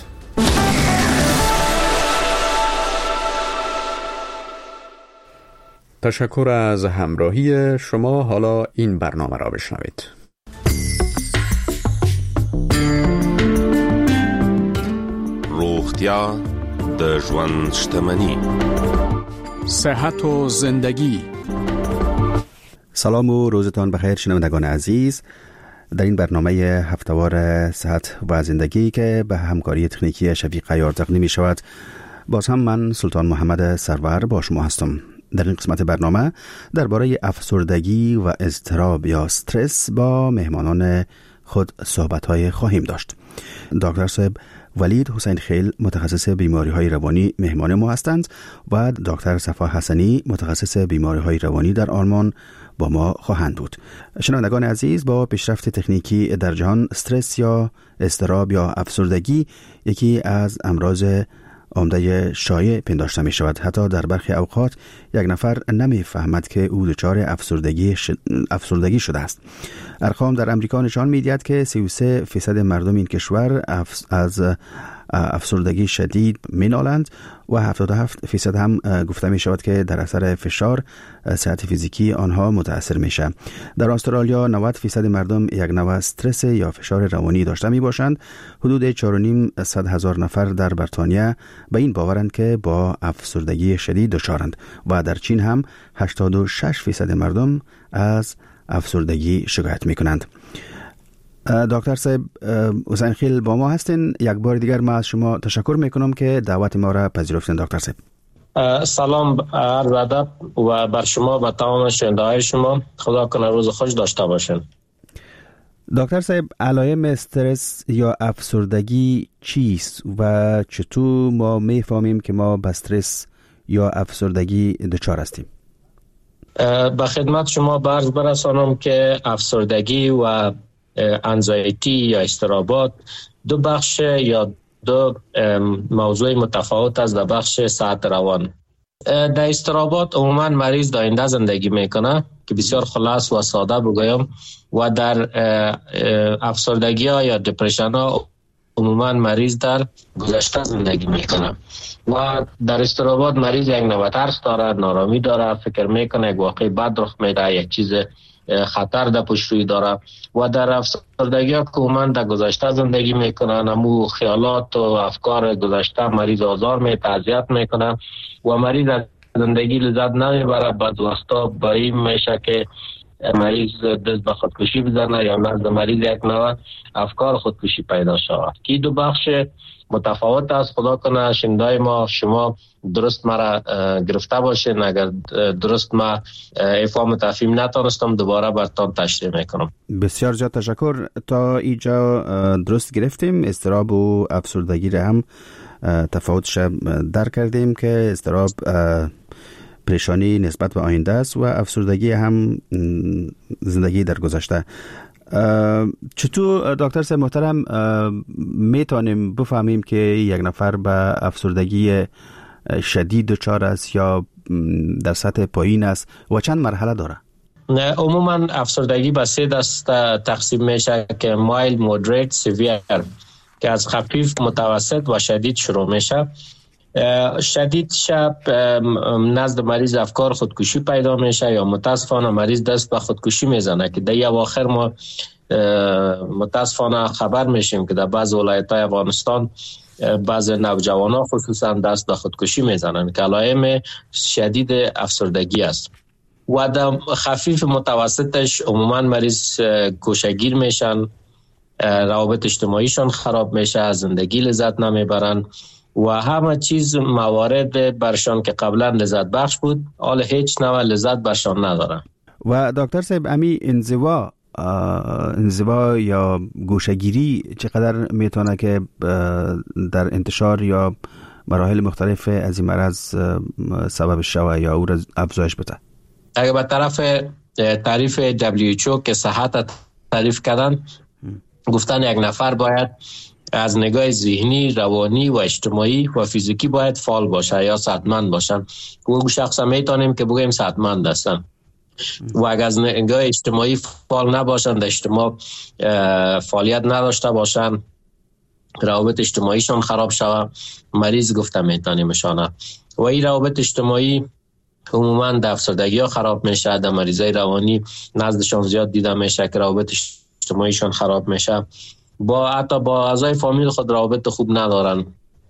تشکر از همراهی شما. حالا این برنامه را بشنوید.
روغتیا د ژوند شتمنی،
صحت و زندگی.
سلام و روزتان بخیر شنوندگان عزیز. در این برنامه هفته‌وار صحت و زندگی که به همکاری تکنیکی شفیق عیار تقدیم می شود، باز هم من سلطان محمد سرور با شما هستم. در این قسمت برنامه درباره افسردگی و اضطراب یا استرس با مهمانان خود صحبت‌های خواهیم داشت. دکتر صاحب ولید حسین خیل متخصص بیماری‌های روانی مهمان ما هستند و دکتر صفا حسنی متخصص بیماری‌های روانی در آلمان با ما خواهند بود. شنوندگان عزیز، با پیشرفت تکنیکی در جهان استرس یا اضطراب یا افسردگی یکی از امراض عمده شایع پنداشته می شود. حتی در برخی اوقات یک نفر نمی فهمد که او دچار افسردگی شده است. ارقام در امریکا نشان می دهد که 33% مردم این کشور از افسردگی شدید می نالند و 77% هم گفته می شود که در اثر فشار صحت فیزیکی آنها متاثر می شود. در استرالیا 90% مردم یک نوع استرس یا فشار روانی داشته می باشند. حدود 4,900,000 نفر در بریتانیا به این باورند که با افسردگی شدید دچارند و در چین هم 86% مردم از افسردگی شکایت می کنند. دکتر صاحب حسین خیل با ما هستین. یک بار دیگر ما از شما تشکر میکنم که دعوت ما را پذیرفتین. دکتر صاحب
سلام، عرض ادب و بر شما و تمام شنونده‌های شما. خدا کنه روز خوش داشته باشین.
دکتر صاحب، علائم استرس یا افسردگی چیست و چطور ما میفهمیم که ما به استرس یا افسردگی دچار هستیم؟
به خدمت شما عرض برسانم که افسردگی و انزایتی یا اضطرابات دو بخش یا دو موضوع متفاوت است در بخش صحت روان. در اضطرابات عموما مریض داینده زندگی میکنه که بسیار خلاص و ساده بگویم، و در افسردگی ها یا دپرشن ها عموما مریض در گذشته زندگی میکنه و در اضطرابات مریض یک نوع ترس داره، نارامی داره، فکر میکنه یک واقعی بد رخ میده، یک چیز خطر در پشت روی داره. و در افسردگی ها که عموما در گذشته زندگی میکنن، همو خیالات و افکار گذشته مریض آزار میده، اذیت میکنه و مریض از زندگی لذت نمیبره. بعد وقتا با این میشه که مریض دست به خودکشی بزنه یا نزد مریض یک نوع افکار خودکشی پیدا شود. که دو بخش متفاوت است. خدا کنه شنوندای ما شما درست مرا گرفته باشین. اگر درست ما افهام تفهیم نتونستم دوباره براتون تشریح میکنم.
بسیار زیاد تشکر. تا اینجا درست گرفتیم. اضطراب و افسردگی را هم تفاوتش درک کردیم که اضطراب پریشانی نسبت به آینده است و افسردگی هم زندگی در گذشته. چطور دکتر صاحب محترم میتونیم بفهمیم که یک نفر به افسردگی شدید دچار است یا در سطح پایین است و چند مرحله داره؟
عموما افسردگی به 3 دسته تقسیم میشه که مایل، مودریت، سیویر، که از خفیف، متوسط و شدید شروع میشه. شدید شب نزد مریض افکار خودکشی پیدا میشه یا متاسفانه مریض دست به خودکشی میزنه که در اواخر ما متاسفانه خبر میشیم که در بعض ولایت‌های افغانستان بعض نوجوانان خصوصا دست به خودکشی میزنن که علائم شدید افسردگی است. و در خفیف متوسطش عموما مریض گوشه‌گیر میشن، روابط اجتماعیشان خراب میشه، از زندگی لذت نمیبرن و همه چیز موارد برشان که قبلا لذت بخش بود حال هیچ نوع لذت برشان ندارن.
و دکتر صاحب امی انزوا یا گوشه‌گیری چقدر میتونه که در انتشار یا مراحل مختلف از این مرض سبب شوه یا او را افزایش بده؟
اگر به طرف تعریف WHO که صحت تعریف کردن، گفتن یک نفر باید از نگاه ذهنی، روانی و اجتماعی و فیزیکی باید فعال باشه یا صحتمند باشن. او شخص میتونیم که بگیم صحتمند هستن و اگر از نگاه اجتماعی فعال نباشن، در اجتماع فعالیت نداشته باشن، روابط اجتماعیشون خراب شوه، مریض گفته میتونیم شانه و این روابط اجتماعی عموما در افسردگی ها خراب میشه. در مریضای روانی نزدشان زیاد دیده میشه که روابط اجتماعیشون خراب میشه، حتی با اعضای فامیل خود روابط خوب ندارن.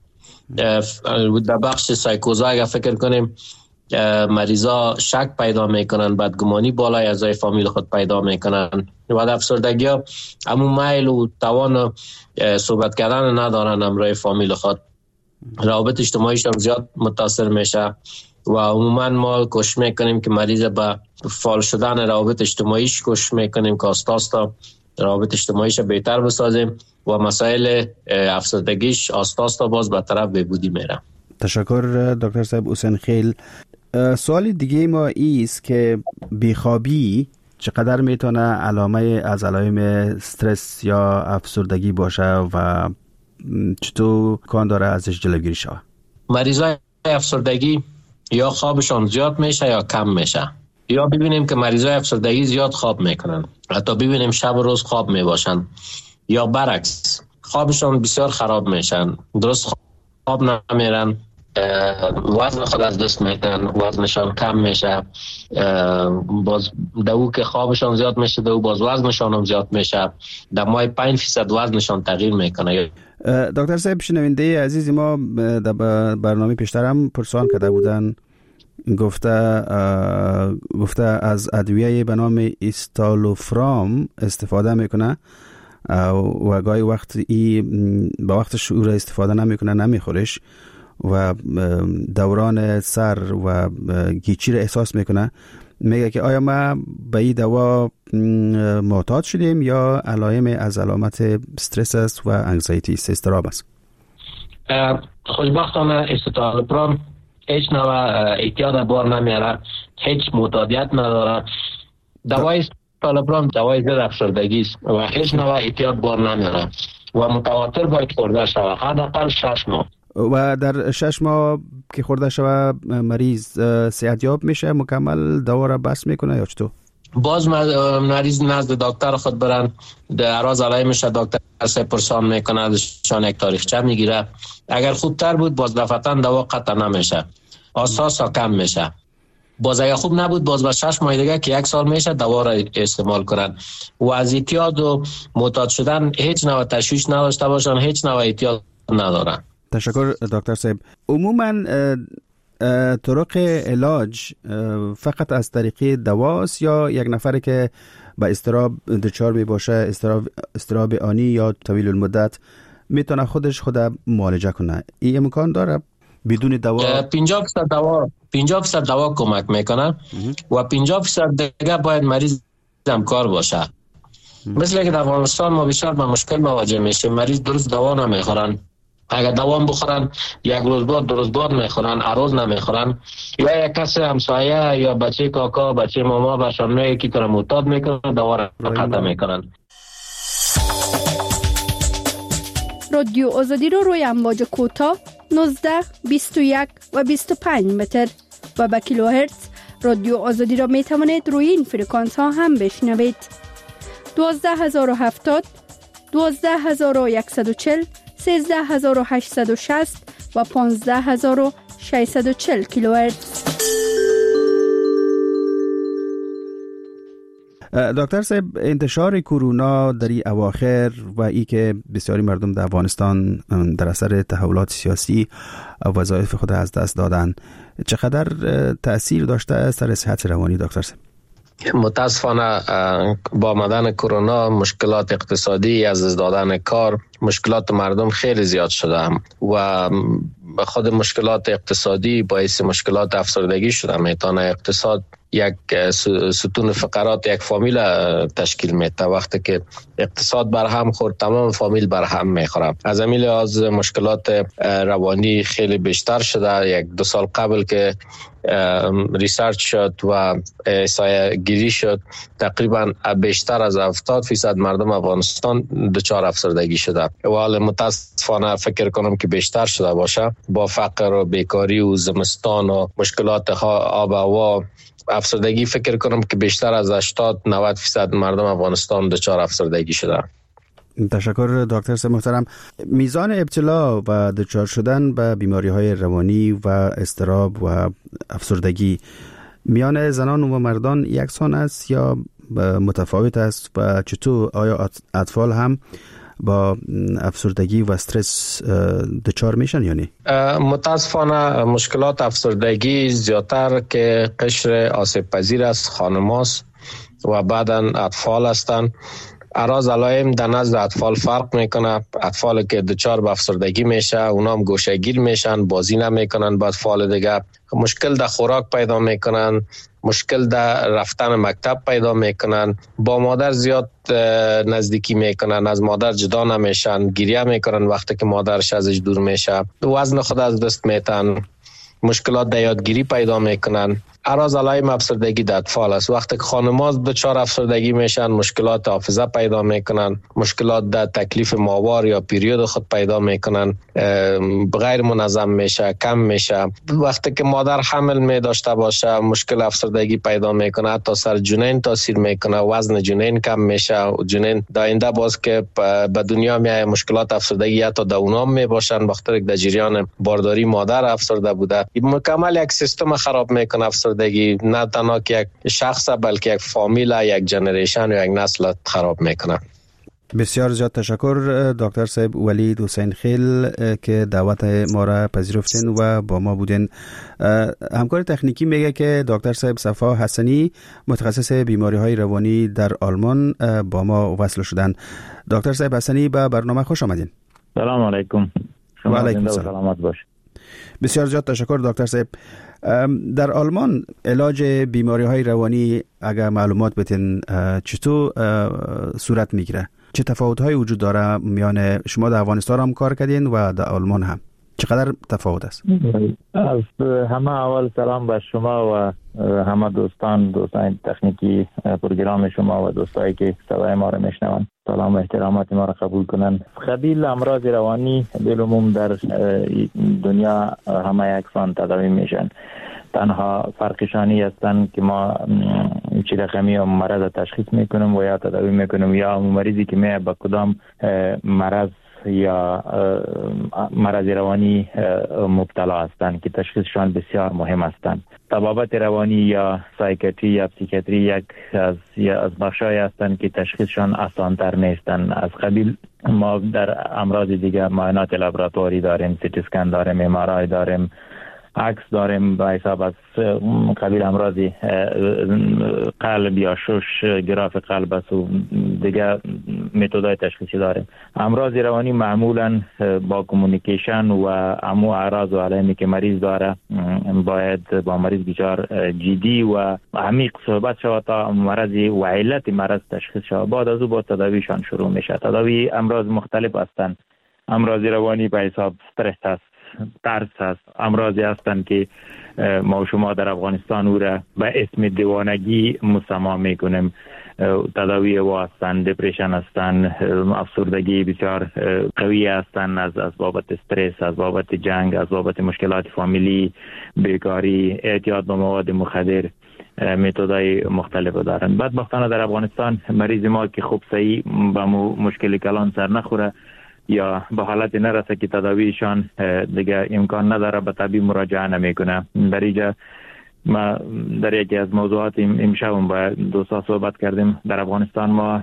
در بخش سایکوزا اگر فکر کنیم مریضا شک پیدا میکنن، بدگمانی بالای اعضای فامیل خود پیدا میکنن و در افسردگی ها همون میل و توان صحبت کردن ندارن همراه فامیل خود، روابط اجتماعیشون زیاد متاثر میشه و عموما ما کوشش میکنیم که مریض به فعال شدن روابط اجتماعیش کوشش میکنیم که آستاستا روابط اجتماعیش بهتر بسازیم و مسائل افسردگیش آستاستا باز به طرف بهبودی میره.
تشکر دکتر صاحب حسین خیل. سوال دیگه ما ایست که بیخوابی چقدر میتونه علائم استرس یا افسردگی باشه و چطور کار داره ازش جلوگیری شود؟
مریضای افسردگی یا خوابشان زیاد میشه یا کم میشه، یا ببینیم که مریضای افسردگی زیاد خواب میکنن، حتی ببینیم شب و روز خواب میباشن، یا برعکس خوابشان بسیار خراب میشن، درست خواب نمیرن، وزن خود از دست میدن، وزنشان کم میشه، باز دو که خوابشان زیاد میشه دو باز وزنشان هم زیاد میشه، در ماه 5% وزنشان تغییر میکنه.
دکتر صاحب شنونده عزیز ما در برنامه پیشتر هم پرسان کرده بودن، گفته از ادویه به نام استالوفرام استفاده میکنه و گاهی وقت با وقتش او را استفاده نمیکنه، نمیخورش و دوران سر و گیچی را احساس میکنه. میگه که آیا ما به این دوا معتاد شدیم یا علائم از علامت استرس است و انگزایتی است، استراب است؟
خوشبختانه استالوفرام هیچ نوع احتیاط بار نمیاره، هیچ معتادیت نداره. دوای استالوفرام دوای ضد افسردگی است و هیچ نوع احتیاط بار نمیاره و متواتر باید خورده شود، حداقل 6 ماه.
و در 6 ماه که خورده شود مریض صحتیاب میشه، مکمل دوا را بس میکنه یا چطور؟
باز مریض نزد دکتر خود برن، در راز علائمش دکتر سه پرسان میکنه، ازشان یک تاریخچه میگیره. اگر خوبتر بود باز دفعتاً دوا قطع نمیشه، اساسا کم میشه. باز اگر خوب نبود باز با 6 ماه دیگه که 1 سال میشه دوا را استعمال کنن و از احتیاط و معتاد شدن هیچ نوع تشویش نداشته باشن، هیچ نوع احتیاط ندارن.
تشکر دکتر صاحب. عموما طرق علاج فقط از طریق دواست یا یک نفر که با اضطراب دچار می باشه، اضطراب آنی یا طویل المدت، میتونه خود معالجه کنه؟ این امکان داره بدون دوا؟
50% دوا کمک میکنه و 50% دیگه باید مریض همکار باشه. مثل که در افغانستان ما بسیار با مشکل مواجه میشیم، مریض درست دوا نمیخورن اگر دوام بخورن یک روز بعد دو روز بعد میخورن، هر روز نمیخورن، یا یک کسی همسایه یا بچه کاکا بچه ماما برشان میگه که تر معتاد میکنن، دوا را قطع میکنن.
رادیو آزادی رو روی امواج کوتاه 19 21 و 25 متر و با کیلوهرتز رادیو آزادی را می توانید روی این فرکانس ها هم بشنوید. 12070 12140 13860 و 15640 کیلوهرتز.
دکتر صاحب، انتشار کرونا در این اواخر و ای که بسیاری مردم در افغانستان در اثر تحولات سیاسی وظایف خود از دست دادن، چقدر تأثیر داشته سر صحت روانی دکتر صاحب؟
متاسفانه با آمدن کرونا مشکلات اقتصادی، از دست دادن کار، مشکلات مردم خیلی زیاد شده و خود مشکلات اقتصادی باعث مشکلات افسردگی شده. میتونه اقتصاد یک ستون فقرات یک فامیل تشکیل میده. وقتی که اقتصاد برهم خورد تمام فامیل برهم میخوره. از همین لحاظ مشکلات روانی خیلی بیشتر شده. یک دو سال قبل که ریسرچ شد و احصایه گیری شد، تقریبا بیشتر از 70% مردم افغانستان دچار افسردگی شده و حال متاسفانه فکر کنم که بیشتر شده باشه با فقر و بیکاری و زمستان و مشکلات آب و هوا. افسردگی فکر کنم که بیشتر از 80-90% مردم افغانستان دچار افسردگی شده.
تشکر دکتر صاحب محترم. میزان ابتلا و دچار شدن به بیماری‌های روانی و اضطراب و افسردگی میان زنان و مردان یکسان است یا متفاوت است و چطور آیا اطفال هم با افسردگی و استرس دچار میشن یا نه؟
متاسفانه مشکلات افسردگی زیادتر که قشر آسیب پذیر است خانم‌هاست و بعداً اطفال هستند. اراز علائم در نزد اطفال فرق میکنه. اطفال که دچار به افسردگی میشه اونا هم گوشه‌گیر میشن، بازی نمیکنن. با اطفال دیگه مشکل در خوراک پیدا میکنن، مشکل در رفتن مکتب پیدا میکنن، با مادر زیاد نزدیکی میکنن، از مادر جدا نمیشن، گریه میکنن وقتی که مادرش ازش دور میشه، وزن خود از دست میتن، مشکلات در یادگیری پیدا میکنن. اراز علائم افسردگی در اطفال است. وقتی که خانم‌ها دچار افسردگی میشن مشکلات حافظه پیدا میکنن، مشکلات در تکلیف ماهوار یا پیریود خود پیدا میکنن، غیر منظم میشه، کم میشه. وقتی که مادر حمل می داشته باشه مشکل افسردگی پیدا میکنه، حتی سر جنین تاثیر میکنه، وزن جنین کم میشه. جنین داینده باز که به دنیا میاد مشکلات افسردگی حتی در اونام میباشن، بخاطر که در جریان بارداری مادر افسرده بوده. مکمل یک سیستم خراب میکنه افسردگی، نه تنها که یک شخص بلکه یک فامیل، یک جنریشن و یک نسل خراب میکنه.
بسیار زیاد تشکر دکتر صاحب ولید حسین خیل که دعوت ما را پذیرفتین و با ما بودین. همکار تکنیکی میگه که دکتر صاحب صفا حسنی متخصص بیماری های روانی در آلمان با ما وصل شدن. دکتر صاحب حسنی به برنامه خوش آمدین.
سلام علیکم.
و علیکم السلام.
سلامت باشید.
بسیار زیاد تشکر دکتر صاحب. در آلمان علاج بیماری های روانی اگر معلومات بتین چطور صورت میگیره؟ چه تفاوت های وجود داره میان شما در افغانستان هم کار کردین و در آلمان هم؟ چقدر تفاوت است؟
از همه اول سلام به شما و همه دوستان تکنیکی پروگرام شما و دوستایی که صدای ما رو میشنون. سلام و احترامات ما رو قبول کنن. قبیل امراض روانی بالعموم در دنیا همه یکسان تداوی میشن. تنها فرقشانی هستند که ما چه رقمی مرض تشخیص میکنیم و یا تداوی میکنیم، یا مریضی که میاد با کدام مرض یا مرض روانی مبتلا هستند که تشخیصشان بسیار مهم هستند. طبابت روانی یا سایکیاتری یا پسیکیاتری یک از بخشای هستند که تشخیصشان آسان‌تر نیستند. از قبیل ما در امراض دیگر معاینات لابراتواری داریم، سی تی اسکن داریم، ام آر آی داریم، عکس داریم به حساب از قبیل امراض قلب یا شش گراف قلب است و دیگر متدای تشخیصی داریم. امراض روانی معمولا با کمیونیکیشن و امو اعراض و علائمی که مریض داره باید با مریض بسیار جدی و عمیق صحبت شود تا مرض و علت مرض تشخیص شود. بعد از او با تداویشان شروع میشه. تداوی امراض مختلف هستند. امراض روانی به حساب استرس است، ترس است، امراضی هستند که ما و شما در افغانستان او را به اسم دیوانگی مسما میکنیم. تداوی او هستند، دپریشن هستند، افسردگی بسیار قوی هستند از بابت استرس، از بابت جنگ، از بابت مشکلات فامیلی، بیکاری، اعتیاد به مواد مخدر، متدای مختلف دارند. بدبختانه در افغانستان مریض ما که خوب صحیح به مشکل کلان سر نخوره یا به حالت نرسه که تداویشان دیگه امکان نداره به طبیب مراجعه نمیکنه. در اینجا ما در یکی از موضوعات امشب با دوستا صحبت کردیم. در افغانستان ما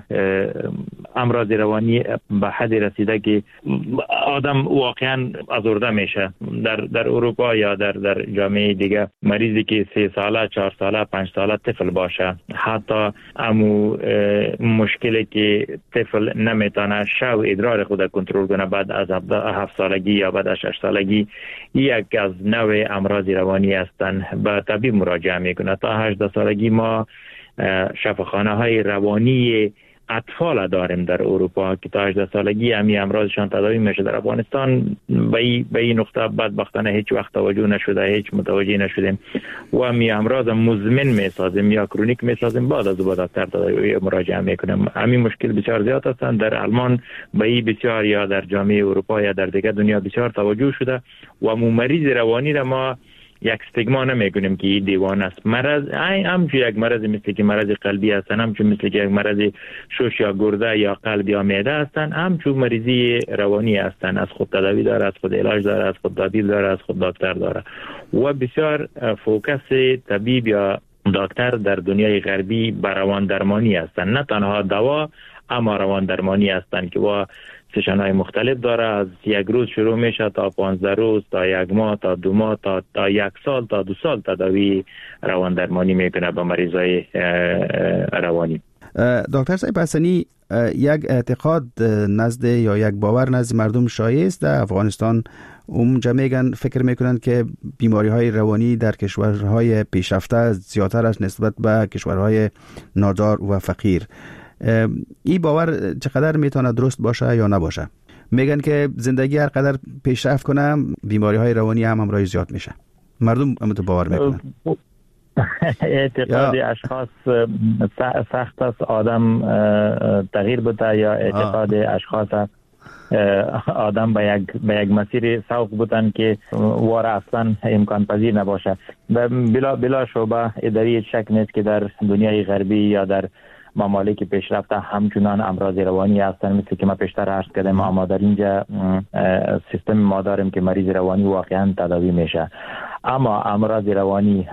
امراض روانی به حدی رسیده که آدم واقعا آزرده میشه. در اروپا یا در جامعه دیگه مریضی که 3 ساله، 4 ساله، 5 ساله طفل باشه، حتی امو مشکلی که طفل نمیتونه شو ادرار خود کنترل کنه بعد از 7 سالگی یا بعد از 6 سالگی، یک از نوع امراض روانی هستند. به طبیب مراجعه میکنه. تا 18 سالگی ما شفاخانه های روانی اطفال داریم در اروپا که تا 18 سالگی همی امراضشان تداوی میشه. در افغانستان به این نقطه بدبختانه هیچ وقت توجه نشده، هیچ متوجه نشدیم و همی امراض مزمن میسازیم یا کرونیک میسازیم، بعد از دکتر تداوی مراجعه میکنیم. همین مشکل بسیار زیاد هستند. در آلمان به این بسیار یا در جامعه اروپا یا در دیگر دنیا بسیار توجه شده و مریض روانی را ما یک استیگما نمیکنیم که این دیوانه است. مرض همچون یک مرض مثل که مرض قلبی هستن، همچون مثل که یک مرض شش یا گرده یا قلب یا معده هستن، همچون مریضی روانی هستن. از خود تداوی داره، از خود علاج داره، از خود طبیب داره، از خود دکتر داره و بسیار فوکس طبیب یا دکتر در دنیای غربی بر روان درمانی هستن. نه تنها دوا اما روان درمانی هستن که با سشن‌های مختلف داره. از 1 روز شروع میشه تا 15 روز تا 1 ماه تا 2 ماه تا 1 سال تا 2 سال تداوی روان درمانی میکنه به مریضای روانی.
دکتر صاحب حسنی، یک اعتقاد نزد یا یک باور نزد مردم شایع است در افغانستان، اونجا میگن فکر میکنن که بیماری های روانی در کشورهای پیشرفته زیادتر است نسبت به کشورهای نادار و فقیر. این باور چقدر میتونه درست باشه یا نباشه؟ میگن که زندگی هر قدر پیشرفت کنه بیماری های روانی هم همراه زیاد میشه. مردم هم تو باور میکنن.
اعتقاد اشخاص سخت است آدم تغییر بده یا اعتقاد اشخاص آدم به یک مسیر سوق بودن که وار اصلا امکان پذیر نباشه. بلا شبه اداری شک نیست که در دنیای غربی یا در ممالک پیشرفته همچنان امراض روانی هستند. مثل که ما پیشتر عرض کردم، اما در اینجا سیستم ما داریم که مریض روانی واقعا تداوی میشه. اما امراض روانی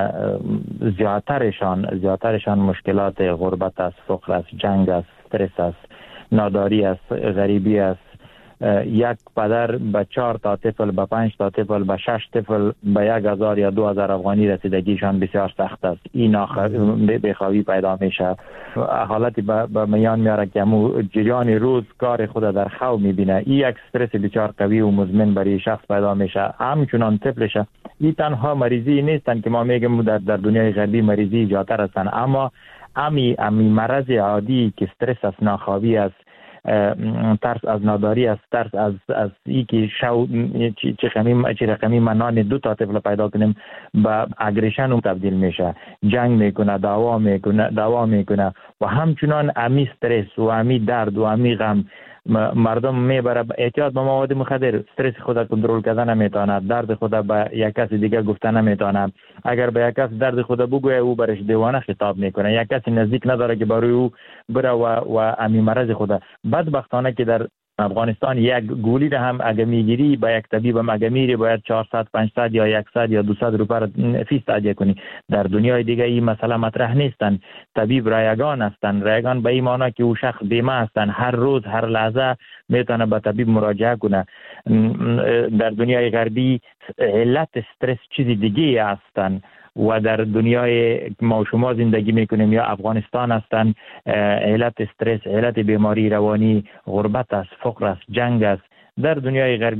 زیادترشان مشکلات غربت است، فقر است، جنگ است، استرس است، ناداری است، غریبی است. یک پدر به 4 تا طفل، به 5 تا طفل، به 6 طفل به 1000 یا 2000 افغانی رسیدگیشان بسیار سخت است. این بیخوابی پیدا میشه، حالتی به میان میاره که جریان روز کار خود در خواب میبینه. این یک استرس بسیار قوی و مزمن برای شخص پیدا میشه. همچنان طفلشه. این تنها مریضی نیستن که ما میگیم در دنیای غربی مریضی زیادتر هستن، اما امی مرض عادی که استرس است، ناخوابی است، ترس از ناداری است، ترس از ای که چه رقمی منان 2 تا طفل پیدا کنیم به اگریشن تبدیل میشه، جنگ میکنه، دعوا میکنه و همچنان امی استرس و امی درد و امی غم مردم میبره. اعتیاد به مواد مخدر، استرس خود کنترل کردن نمیتونه، درد خود به یک کس دیگه گفتن نمیتونه. اگر به یک کس درد خود بگویه او برش دیوانه خطاب میکنه. یک کسی نزدیک نداره که برای او بره و امی مرض خود. بدبختانه که در افغانستان یک گولی را هم اگه میگیری با یک طبیب هم اگه میری باید 400 500 یا 100 یا 200 روپیه فیس تادیه کنی. در دنیای دیگه این مسئله مطرح نیستن. طبیب رایگان هستن. رایگان به این معنی که او شخص بیمه هستن، هر روز هر لحظه میتونه به طبیب مراجعه کنه. در دنیای غربی علت استرس چیز دیگه هستن و در دنیای ما شما زندگی میکنیم یا افغانستان هستن علت استرس، علت بیماری روانی غربت است، فقر است، جنگ است. در دنیای غربی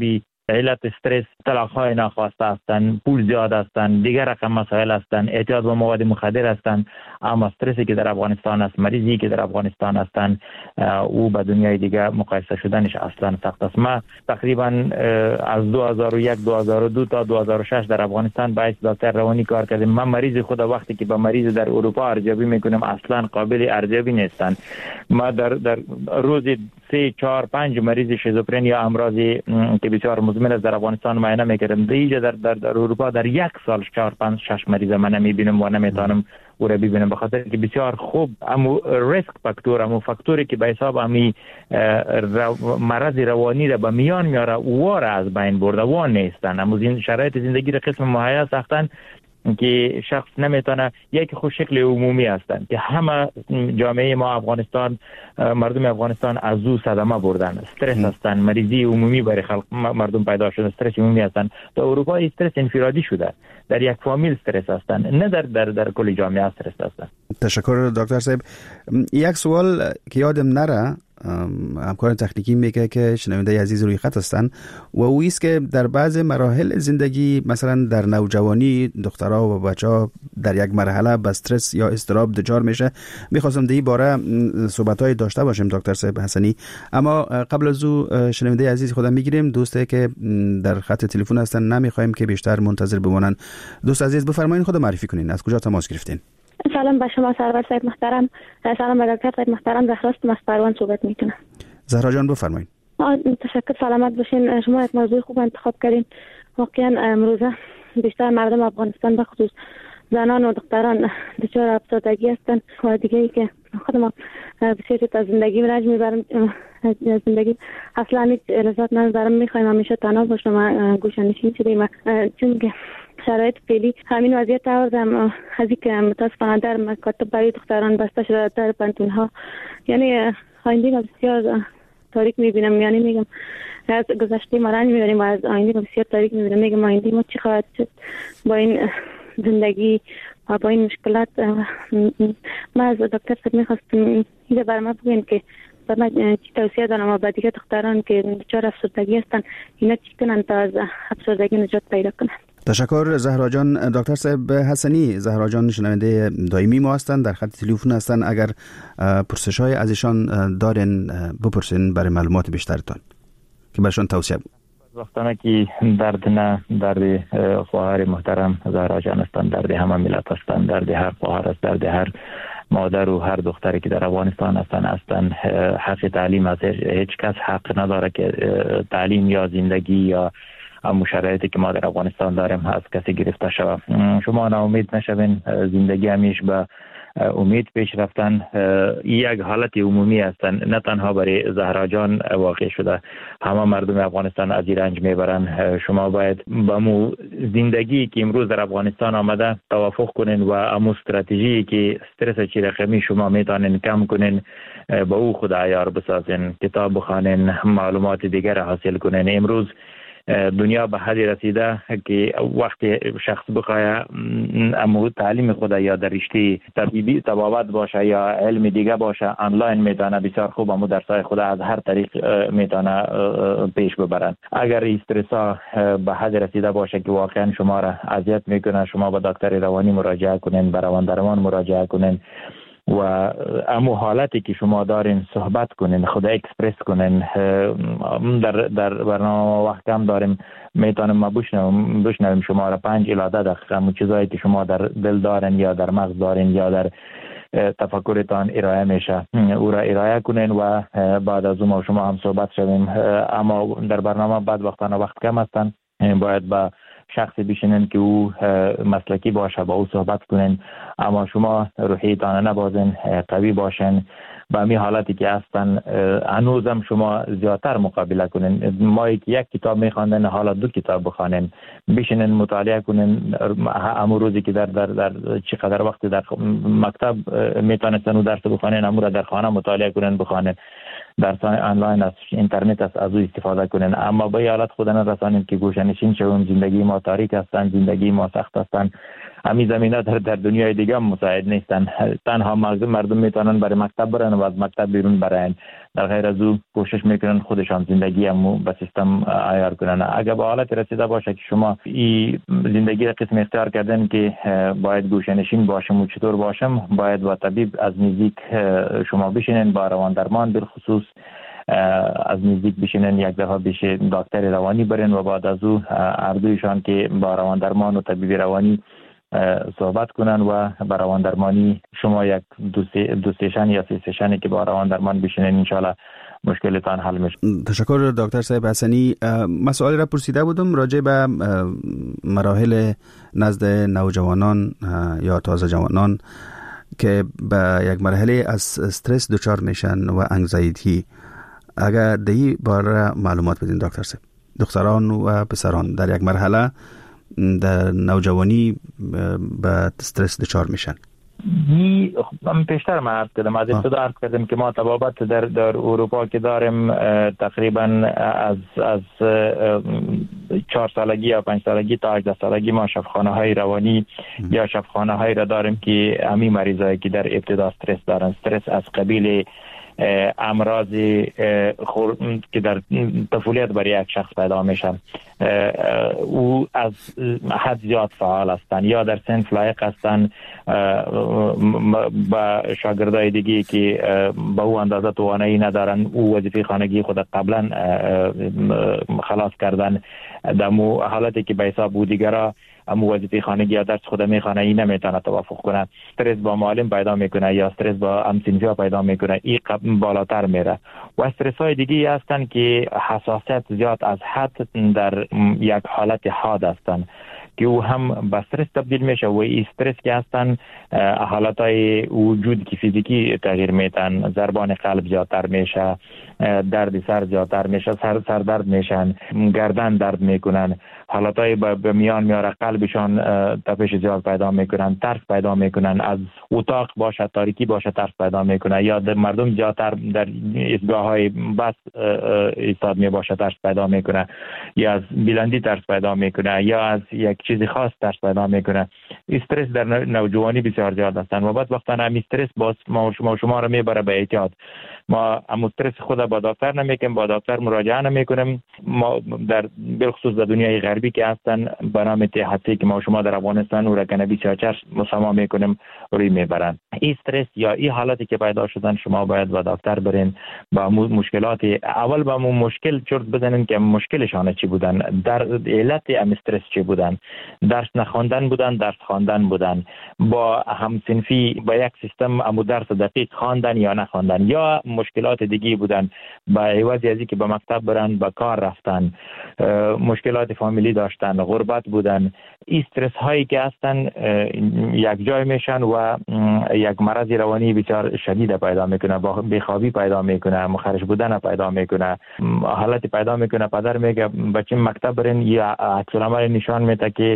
علت استرس طلاق‌های ناخواسته هستند، پول زیاد هستند، دیگر رقم مسائل هستند، اعتیاد به مواد مخدر هستند. اما استرسی که در افغانستان است، مریضی که در افغانستان هستند، او به دنیای دیگه مقایسه شدنش اصلا سخت است. ما تقریبا از 2001 2002 تا 2006 در افغانستان با دکتر روانی کار کردیم. من مریض خود وقتی که با مریض در اروپا ارزیابی میکنم اصلا قابل ارزیابی نیستند. ما در روزی 3 4 5 مریض شیزوفرنی یا امراضی که بسیار مزمن است در افغانستان معاینه میکردم. دیگه در اروپا در یک سال 4 5 6 مریض من نمیبینم و نمیتونم او را ببینم، به خاطر که بسیار خوب امو ریسک فاکتور، امو فاکتوری که به حساب امی مرض روانی را به میان میاره واره از بین برده و نیستن. امو شرایط زندگی را قسم مهیا ساختن که شخص نمیتونه، یک خود شکل عمومی هستند که همه جامعه ما افغانستان، مردم افغانستان از او صدمه بردن، استرس هستند، مریضی عمومی برای خلق مردم پیدا شده، استرس عمومی هستند. در اروپا استرس انفرادی شده، در یک فامیل استرس هستند، نه در کل جامعه استرس هستند.
تشکر دکتر صاحب. یک سوال که یادم نره، همکار تکنیکی میگه که شنونده عزیز روی خط هستن و او است که در بعض مراحل زندگی، مثلا در نوجوانی، دخترها و بچه‌ها در یک مرحله به استرس یا اضطراب دچار میشه. میخواستم در این باره صحبت‌های داشته باشیم دکتر صاحب حسنی، اما قبل از او شنونده عزیز خودم میگیریم. دوستی که در خط تلفن هستن نمیخوایم که بیشتر منتظر بمونن. دوست عزیز بفرمایید خود معرفی کنین، از کجا تماس گرفتین؟
سلام به شما سرور صاحب محترم. سلام به دکتر صاحب محترم. زهراستم از پروان صحبت میکنم.
زهرا جان بفرمایید.
تشکر، سلامت باشین. شما یک موضوع خوب انتخاب کردین. واقعا امروزه بیشتر مردم افغانستان به خصوص زنان و دختران دچار افسردگی هستند و دیگه ای که خودم بسیار از زندگی رنج میبرم، زندگی اصلا هیچ لذت نمیبرم، میخوایم همیشه تنها باشم، گوشه‌نشین شدیم چون که شرایط فعلی همین وضعیت آوردم. از اینکه متاسفانه در مکاتب برای دختران بسته شده، در پانتون‌ها، یعنی آینده بسیار تاریک میبینم. یعنی میگم از گذشته ما رنج میبریم و از آینده بسیار تاریک میبینم. میگم آینده ما چی خواهد شد با این زندگی و با این مشکلات. ما از دکتر صاحب میخواستم اینجا برای ما بگوین که من چی توصیه دارم و با دیگه دختران که دچار افسردگی هستن اینا چی کنن تا از افسردگی نجات پیدا کنن.
تشکر زهرا جان. دکتر صاحب حسنی، زهرا جان شنونده دائمی ما هستند، در خط تلفن هستند. اگر پرسش‌های از ایشان دارین بپرسین برای معلومات بیشترتان که برشان توصیه بود.
وقتانه که درد نه درد خواهر محترم زهرا جان هستند، درد همه ملت هستند، درد هر خواهر است، درد هر مادر و هر دختری که در افغانستان هستند. حق تعلیم از هیچ کس حق نداره که تعلیم یا زندگی یا شرایطی که ما در افغانستان داریم از کسی گرفته شود. شما ناامید نشوین، زندگی همیشه به امید پیش رفتن یک حالت عمومی هستند، نه تنها برای زهرا جان واقع شده، همه مردم افغانستان از این رنج میبرن. شما باید با مو زندگی که امروز در افغانستان آمده توافق کنین و امو استراتژی که استرس چی رقمی شما میتونین کم کنین با او خود عیار بسازین، کتاب بخوانین، معلومات دیگر حاصل کنین. امروز دنیا به حدی رسیده که وقتی شخص بخواه امو تعلیم خود یا در رشته طبیبی طبابت باشه یا علم دیگه باشه آنلاین میتونه بسیار خوب امو درسای خود از هر طریق میتونه پیش ببرن. اگر استرس به حد رسیده باشه که واقعا شما را اذیت میکنه، شما به دکتر روانی مراجعه کنین، به روان مراجعه کنین و امو حالتی که شما دارین صحبت کنین، خود اکسپرس کنین. در برنامه وقت کم داریم، میتونیم ما بشنویم شما را 5 الی 10 دقیقه امو چیزایی که شما در دل دارین یا در مغز دارین یا در تفکرتان ارائه میشه او را ارائه کنین و بعد از اون شما هم صحبت شویم. اما در برنامه بعد وقت کم هستن، باید با شخصی بشینن که او مسلکی باشه، با او صحبت کنین. اما شما روحیتان نبازین، قوی باشین. با می حالتی که هستن هنوزم شما زیادتر مقابله کنین. ما که یک کتاب میخواندن حالا 2 کتاب بخوانین، بشینین مطالعه کنین. همون روزی که در چقدر وقت در مکتب میتونستن و درس بخوانین، همون را در خانه مطالعه کنین، بخوانین. درسان آنلاین از اینترنت از او استفاده کنین. اما به حالت خود نرسانین که گوشه‌نشین شویم. زندگی ما تاریک هستن، زندگی ما سخت هستن. همین زمینه در دنیای دیگه هم مساعد نیستن. تنها مردم میتونن برای مکتب برن و از مکتب بیرون برن، در غیر از او کوشش میکنن خودشان زندگی هم به سیستم عیار کنن. اگر به حالت رسیده باشه که شما این زندگی را قسم اختیار کردن که باید گوشه‌نشین باشم و چطور باشم، باید با طبیب از نزدیک شما بشینن، با روان درمان بالخصوص از نزدیک بشینن، یک دفعه پیش دکتر روانی برن و بعد از او هر دویشان که با روان درمان و طبیب روانی صحبت کنن و با روان درمانی شما یک دو سیشن یا سه سیشنی که با روان درمان بشینن انشالله مشکلتان حل میشه.
تشکر دکتر صاحب حسنی. مسائل را پرسیده بودم راجع به مراحل نزد نوجوانان یا تازه جوانان که به یک مرحله از استرس دچار میشن و انگزایتی. اگر دی بار معلومات بدین دکتر صاحب. دختران و پسران در یک مرحله در نوجوانی به استرس دچار میشن.
من پیشتر عرض کردم، از ابتدا عرض کردم که ما تبابت در اروپا که داریم تقریبا از 4 سالگی یا 5 سالگی تا 18 سالگی ما شفاخانه های روانی یا شفاخانه های را داریم که همین مریضایی که در ابتدا استرس دارن، استرس از قبیل امراض که در طفولیت برای یک شخص پیدا میشن، او از حد زیاد فعال هستند یا در سن لایق هستند با شاگردای دیگه که با او اندازه توانایی ندارن، او وظیفه خانگی خود قبلا خلاص کردن، در حالتی که به حساب او دیگرها امو وظیفه خانگی یا درس خود میخوانه، این نمیتونه توافق کنه، استرس با معلم پیدا میکنه یا استرس با همسنفیا پیدا میکنه، این بالاتر میره. و استرس های دیگه هستن که حساسیت زیاد از حد در یک حالت حاد هستن که او هم به استرس تبدیل میشه و این استرس که هستن حالت های وجود که فیزیکی تغییر میتن، ضربان قلب زیادتر میشه، درد سر زیادتر میشه، سردرد میشن، گردن درد میکنن، حالت های به میان میاره، قلبشان تپش زیاد پیدا میکنن، ترس پیدا میکنن، از اتاق باشه تاریکی باشه ترس پیدا میکنه، یا مردم زیادتر در ایستگاه های بس ایستاد می باشه ترس پیدا میکنه، یا از بلندی ترس پیدا میکنه، یا از یک چیزی خاص ترس پیدا میکنه. استرس در نوجوانی بسیار زیاد هستن و بعد وقتا هم استرس باز ما شما رو میبره به احتیاط. ما استرس خود با دکتر نمیکنیم، با دکتر مراجعه نمیکنیم. ما در بالخصوص در دنیای غربی که هستن برنامه تحصیلی که ما شما در افغانستان و رکنه 24 مسما میکنیم روی میبرن. این استرس یا این حالتی که پیدا شدن شما باید با دکتر برین، با مشکلات اول با مشکل چرت بزنین که مشکلشان چی بودن، در علت ام استرس چی بودن، درس نخواندن بودن، درس خواندن بودن، با همسنفی با یک سیستم امو درس دقیق خواندن یا نخواندن، یا مشکلات دیگه بودن با عوض ازی که به مکتب برن به کار رفتن، مشکلات فامیلی داشتن، غربت بودن. استرس هایی که هستن یک جای میشن و یک مرض روانی بسیار شدید پیدا میکنه، بیخوابی پیدا میکنه، مخرج بودن پیدا میکنه، حالت پیدا میکنه پدر میگه بچه مکتب برن یا عکس العمل نشان میده که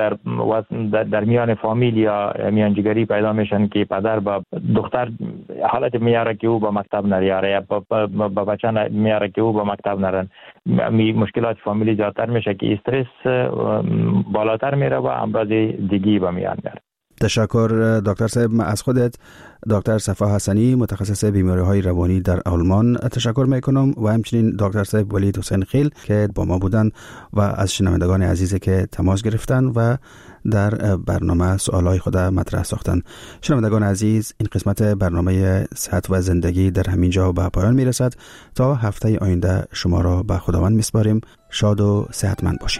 در میان فامیل یا میانجیگری پیدا میشن که پدر با دختر حالت میاره که او با مکتب نریاره یا با بچه میاره که او با مکتب نرن. مشکلات فامیلی زیادتر میشه که استرس بالاتر میره و امراض دیگی به میان میاره.
تشکر دکتر صاحب. از خودت دکتر صفا حسنی متخصص بیماری‌های روانی در آلمان تشکر میکنم و همچنین دکتر صاحب ولید حسین خیل که با ما بودن و از شنوندگان عزیزی که تماس گرفتن و در برنامه سوالای خود مطرح ساختن. شنوندگان عزیز، این قسمت برنامه صحت و زندگی در همین جا به پایان میرسد. تا هفته آینده شما را به خداوند میسپاریم. شاد و صحتمند باشید.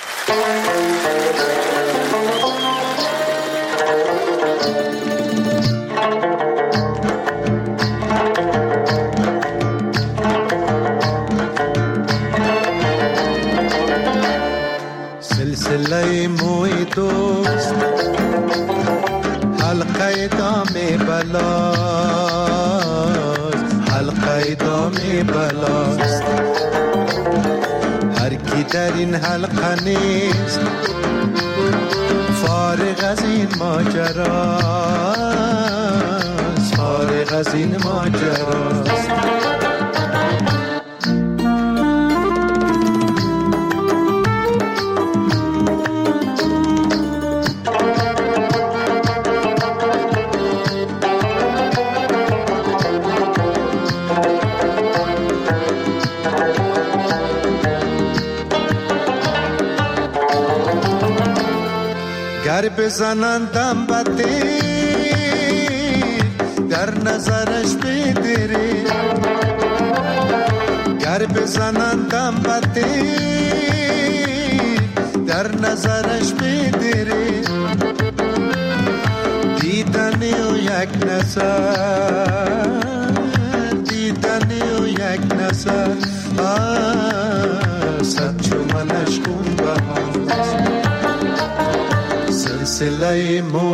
سلسله موی دوست حلقه دام بلاست، حلقه دام بلاست. هر کی در این حلقه نیست فارغ از این ماجراست، فارغ از این ماجراست. گر بزنندم بده در نظرش بدره، گر بزنندم بده در نظرش بدره، دیدنی و یک نظر، دیدنی و یک نظر، صد چو منش خون بهاست، سلسله